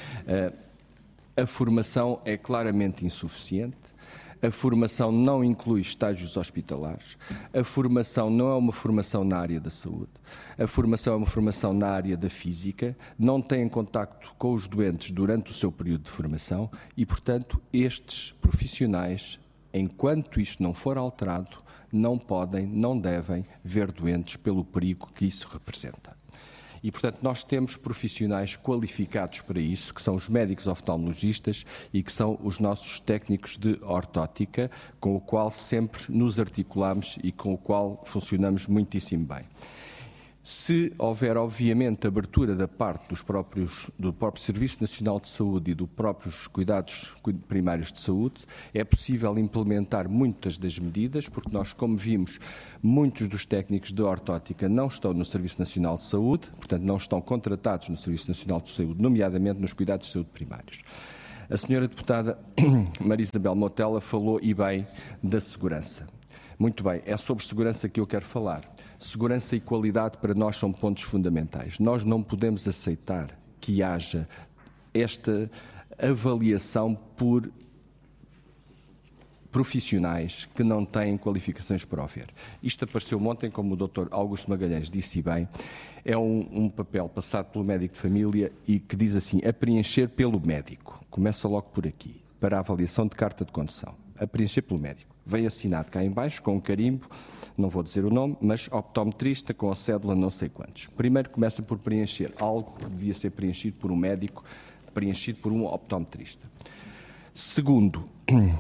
S7: A formação é claramente insuficiente, a formação não inclui estágios hospitalares, a formação não é uma formação na área da saúde, a formação é uma formação na área da física, não tem contacto com os doentes durante o seu período de formação e, portanto, estes profissionais, enquanto isto não for alterado, não podem, não devem ver doentes pelo perigo que isso representa. E, portanto, nós temos profissionais qualificados para isso, que são os médicos oftalmologistas e que são os nossos técnicos de ortótica, com o qual sempre nos articulamos e com o qual funcionamos muitíssimo bem. Se houver, obviamente, abertura da parte do próprio Serviço Nacional de Saúde e dos próprios cuidados primários de saúde, é possível implementar muitas das medidas, porque nós, como vimos, muitos dos técnicos de ortótica não estão no Serviço Nacional de Saúde, portanto, não estão contratados no Serviço Nacional de Saúde, nomeadamente nos cuidados de saúde primários. A senhora deputada Maria Isabel Motella falou, e bem, da segurança. Muito bem, é sobre segurança que eu quero falar. Segurança e qualidade para nós são pontos fundamentais. Nós não podemos aceitar que haja esta avaliação por profissionais que não têm qualificações para o ver. Isto apareceu ontem, como o Dr. Augusto Magalhães disse bem, é um papel passado pelo médico de família e que diz assim, a preencher pelo médico. Começa logo por aqui, para a avaliação de carta de condução. A preencher pelo médico. Vem assinado cá em baixo, com um carimbo, não vou dizer o nome, mas optometrista com a cédula não sei quantos. Primeiro começa por preencher algo que devia ser preenchido por um médico, preenchido por um optometrista. Segundo,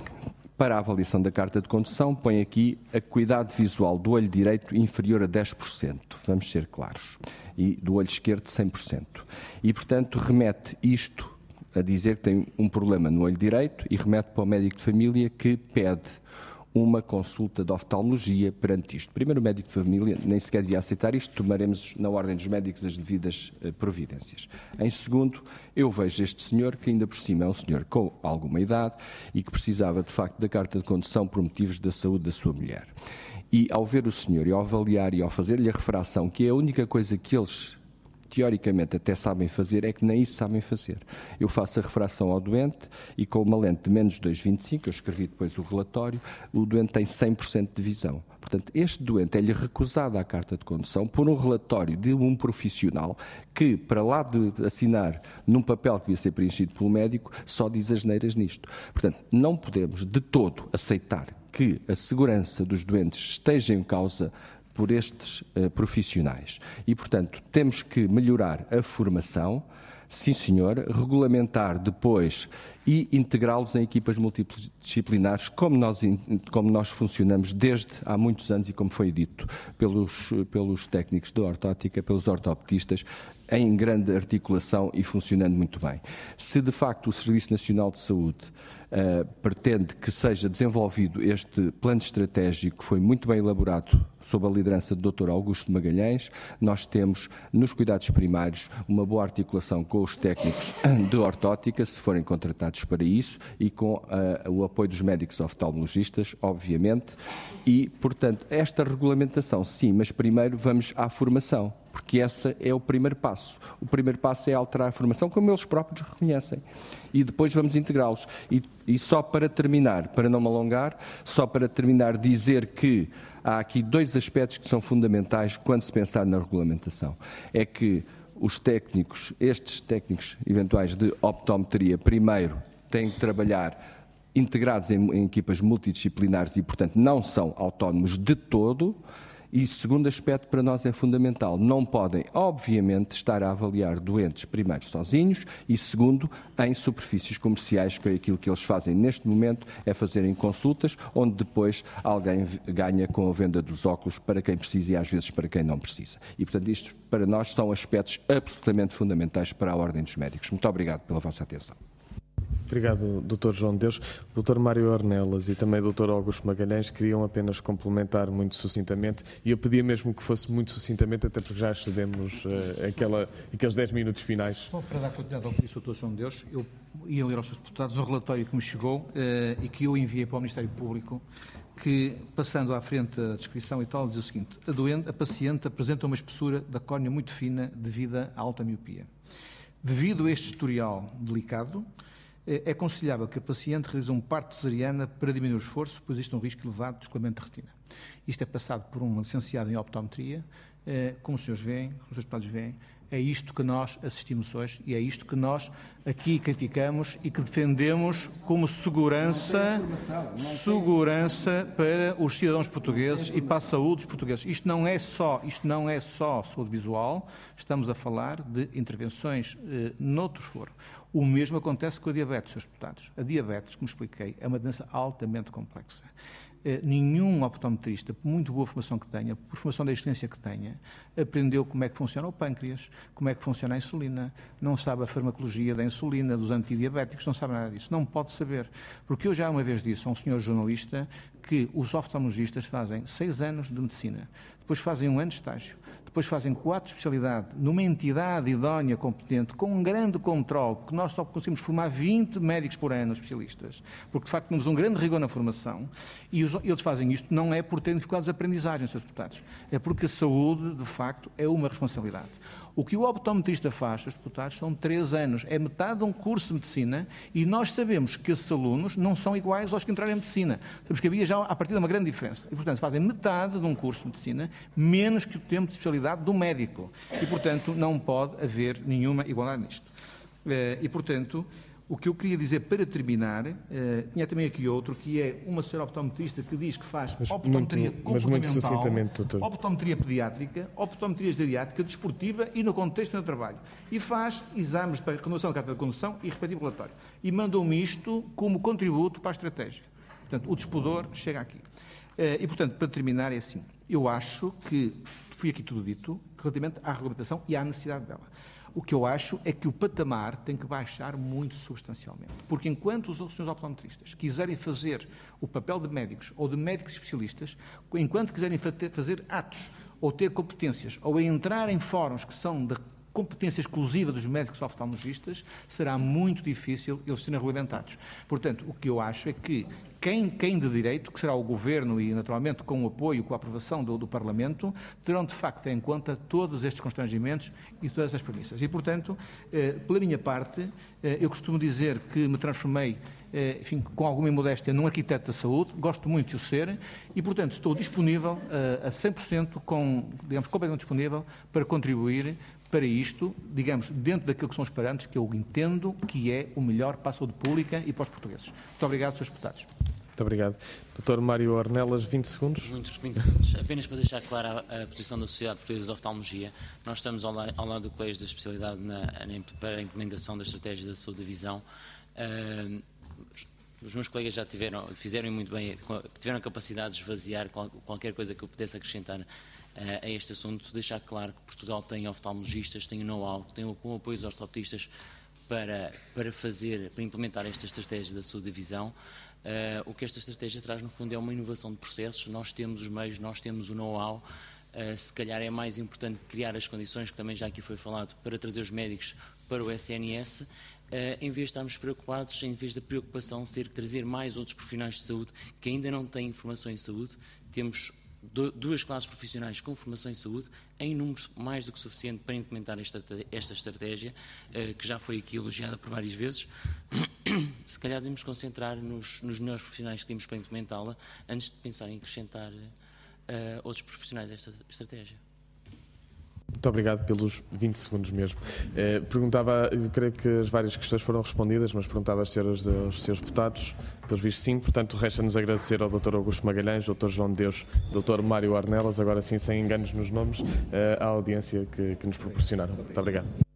S7: para a avaliação da carta de condução, põe aqui a acuidade visual do olho direito inferior a 10%, vamos ser claros, e do olho esquerdo 100%. E, portanto, remete isto a dizer que tem um problema no olho direito e remete para o médico de família que pede uma consulta de oftalmologia perante isto. Primeiro, o médico de família nem sequer devia aceitar isto, tomaremos na ordem dos médicos as devidas providências. Em segundo, eu vejo este senhor, que ainda por cima é um senhor com alguma idade e que precisava de facto da carta de condução por motivos da saúde da sua mulher. E ao ver o senhor e ao avaliar e ao fazer-lhe a refração, que é a única coisa que eles teoricamente até sabem fazer, é que nem isso sabem fazer. Eu faço a refração ao doente e com uma lente de menos 2,25, eu escrevi depois o relatório, o doente tem 100% de visão. Portanto, este doente é-lhe recusada a carta de condução por um relatório de um profissional que, para lá de assinar num papel que devia ser preenchido pelo médico, só diz asneiras nisto. Portanto, não podemos de todo aceitar que a segurança dos doentes esteja em causa por estes profissionais. E, portanto, temos que melhorar a formação, sim senhor, regulamentar depois e integrá-los em equipas multidisciplinares, como nós funcionamos desde há muitos anos e como foi dito pelos técnicos de ortótica, pelos ortopedistas, em grande articulação e funcionando muito bem. Se de facto o Serviço Nacional de Saúde pretende que seja desenvolvido este plano estratégico que foi muito bem elaborado sob a liderança do Dr. Augusto Magalhães, nós temos nos cuidados primários uma boa articulação com os técnicos de ortótica, se forem contratados para isso, e com o apoio dos médicos oftalmologistas, obviamente, e, portanto, esta regulamentação, sim, mas primeiro vamos à formação, porque esse é o primeiro passo. O primeiro passo é alterar a formação, como eles próprios reconhecem, e depois vamos integrá-los. E só para terminar, para não me alongar, só para terminar, dizer que há aqui dois aspectos que são fundamentais quando se pensar na regulamentação. É que os técnicos, estes técnicos eventuais de optometria, primeiro têm que trabalhar integrados em equipas multidisciplinares e, portanto, não são autónomos de todo. E segundo aspecto para nós é fundamental, não podem, obviamente, estar a avaliar doentes, primeiro, sozinhos e, segundo, em superfícies comerciais, que é aquilo que eles fazem neste momento, é fazerem consultas, onde depois alguém ganha com a venda dos óculos para quem precisa e às vezes para quem não precisa. E, portanto, isto para nós são aspectos absolutamente fundamentais para a Ordem dos Médicos. Muito obrigado pela vossa atenção.
S1: Obrigado, Dr. João de Deus. O Dr. Mário Ornelas e também o Dr. Augusto Magalhães queriam apenas complementar muito sucintamente, e eu pedia mesmo que fosse muito sucintamente, até porque já excedemos aqueles 10 minutos finais.
S2: Só para dar continuidade ao que disse o Dr. João de Deus, eu ia ler aos seus deputados um relatório que me chegou e que eu enviei para o Ministério Público, que, passando à frente a descrição e tal, diz o seguinte: a paciente apresenta uma espessura da córnea muito fina devido à alta miopia. Devido a este historial delicado, é aconselhável que a paciente realize um parto cesariana para diminuir o esforço, pois existe um risco elevado de descolamento de retina. Isto é passado por uma licenciada em optometria. Como os senhores veem, como os seus deputados veem, é isto que nós assistimos hoje e é isto que nós aqui criticamos e que defendemos como segurança para os cidadãos portugueses e para a saúde dos portugueses. Isto não é só saúde visual, estamos a falar de intervenções noutros foros. O mesmo acontece com a diabetes, senhores deputados. A diabetes, como expliquei, é uma doença altamente complexa. Nenhum optometrista, por muito boa formação que tenha, por formação da existência que tenha, aprendeu como é que funciona o pâncreas, como é que funciona a insulina, não sabe a farmacologia da insulina, dos antidiabéticos, não sabe nada disso. Não pode saber. Porque eu já uma vez disse a um senhor jornalista que os oftalmologistas fazem 6 anos de medicina, depois fazem 1 ano de estágio, depois depois fazem 4 especialidades numa entidade idónea, competente, com um grande controle, porque nós só conseguimos formar 20 médicos por ano, especialistas, porque de facto temos um grande rigor na formação, e eles fazem isto não é por terem dificuldades de aprendizagem, Srs. Deputados, é porque a saúde, de facto, é uma responsabilidade. O que o optometrista faz, Srs. Deputados, são 3 anos, é metade de um curso de medicina, e nós sabemos que esses alunos não são iguais aos que entraram em medicina. Sabemos que havia já, a partir de uma grande diferença. E, portanto, fazem metade de um curso de medicina, menos que o tempo de especialidade do médico. E, portanto, não pode haver nenhuma igualdade nisto. E, portanto, o que eu queria dizer para terminar, tinha também aqui outro, que é uma senhora optometrista que diz que faz optometria complementar, optometria pediátrica, optometria geriátrica, desportiva e no contexto do trabalho. E faz exames para renovação da carta de condução e respectivo relatório. E mandou-me isto como contributo para a estratégia. Portanto, o despudor chega aqui. E, portanto, para terminar, é assim. Eu acho que, foi aqui tudo dito, relativamente à regulamentação e à necessidade dela. O que eu acho é que o patamar tem que baixar muito substancialmente. Porque enquanto os senhores optometristas quiserem fazer o papel de médicos ou de médicos especialistas, enquanto quiserem fazer atos ou ter competências ou entrar em fóruns que são de competência exclusiva dos médicos oftalmologistas, será muito difícil eles serem regulamentados. Portanto, o que eu acho é que quem de direito, que será o Governo e, naturalmente, com o apoio, com a aprovação do Parlamento, terão, de facto, em conta todos estes constrangimentos e todas estas premissas. E, portanto, pela minha parte, eu costumo dizer que me transformei, enfim, com alguma modéstia, num arquiteto da saúde, gosto muito de o ser, e, portanto, estou disponível a 100%, completamente disponível para contribuir para isto, digamos, dentro daquilo que são os parâmetros que eu entendo que é o melhor para a saúde pública e para os portugueses. Muito obrigado, Srs. Deputados.
S1: Muito obrigado. Dr. Mário Ornelas, 20 segundos.
S8: Muitos 20 segundos. Apenas para deixar clara a posição da Sociedade Portuguesa de Oftalmologia, nós estamos ao lado do Colégio da Especialidade para a implementação da Estratégia da Saúde da Visão. Os meus colegas já fizeram muito bem, tiveram capacidade de esvaziar qualquer coisa que eu pudesse acrescentar a este assunto, deixar claro que Portugal tem oftalmologistas, tem o know-how, tem o apoio dos ortoptistas para implementar esta estratégia da saúde da visão. O que esta estratégia traz, no fundo, é uma inovação de processos. Nós temos os meios, nós temos o know-how. Se calhar é mais importante criar as condições, que também já aqui foi falado, para trazer os médicos para o SNS, em vez de estarmos preocupados, em vez da preocupação ser trazer mais outros profissionais de saúde que ainda não têm formação em saúde. Temos 2 classes profissionais com formação em saúde, em número mais do que suficiente para implementar esta estratégia, que já foi aqui elogiada por várias vezes. Se calhar devemos concentrar nos melhores profissionais que temos para implementá-la, antes de pensar em acrescentar outros profissionais a esta estratégia.
S1: Muito obrigado pelos 20 segundos mesmo. Perguntava, eu creio que as várias questões foram respondidas, mas perguntava aos senhores deputados, pelos vistos sim, portanto resta-nos agradecer ao Dr. Augusto Magalhães, Dr. João de Deus, Dr. Mário Ornelas, agora sim sem enganos nos nomes, a audiência que nos proporcionaram. Muito obrigado.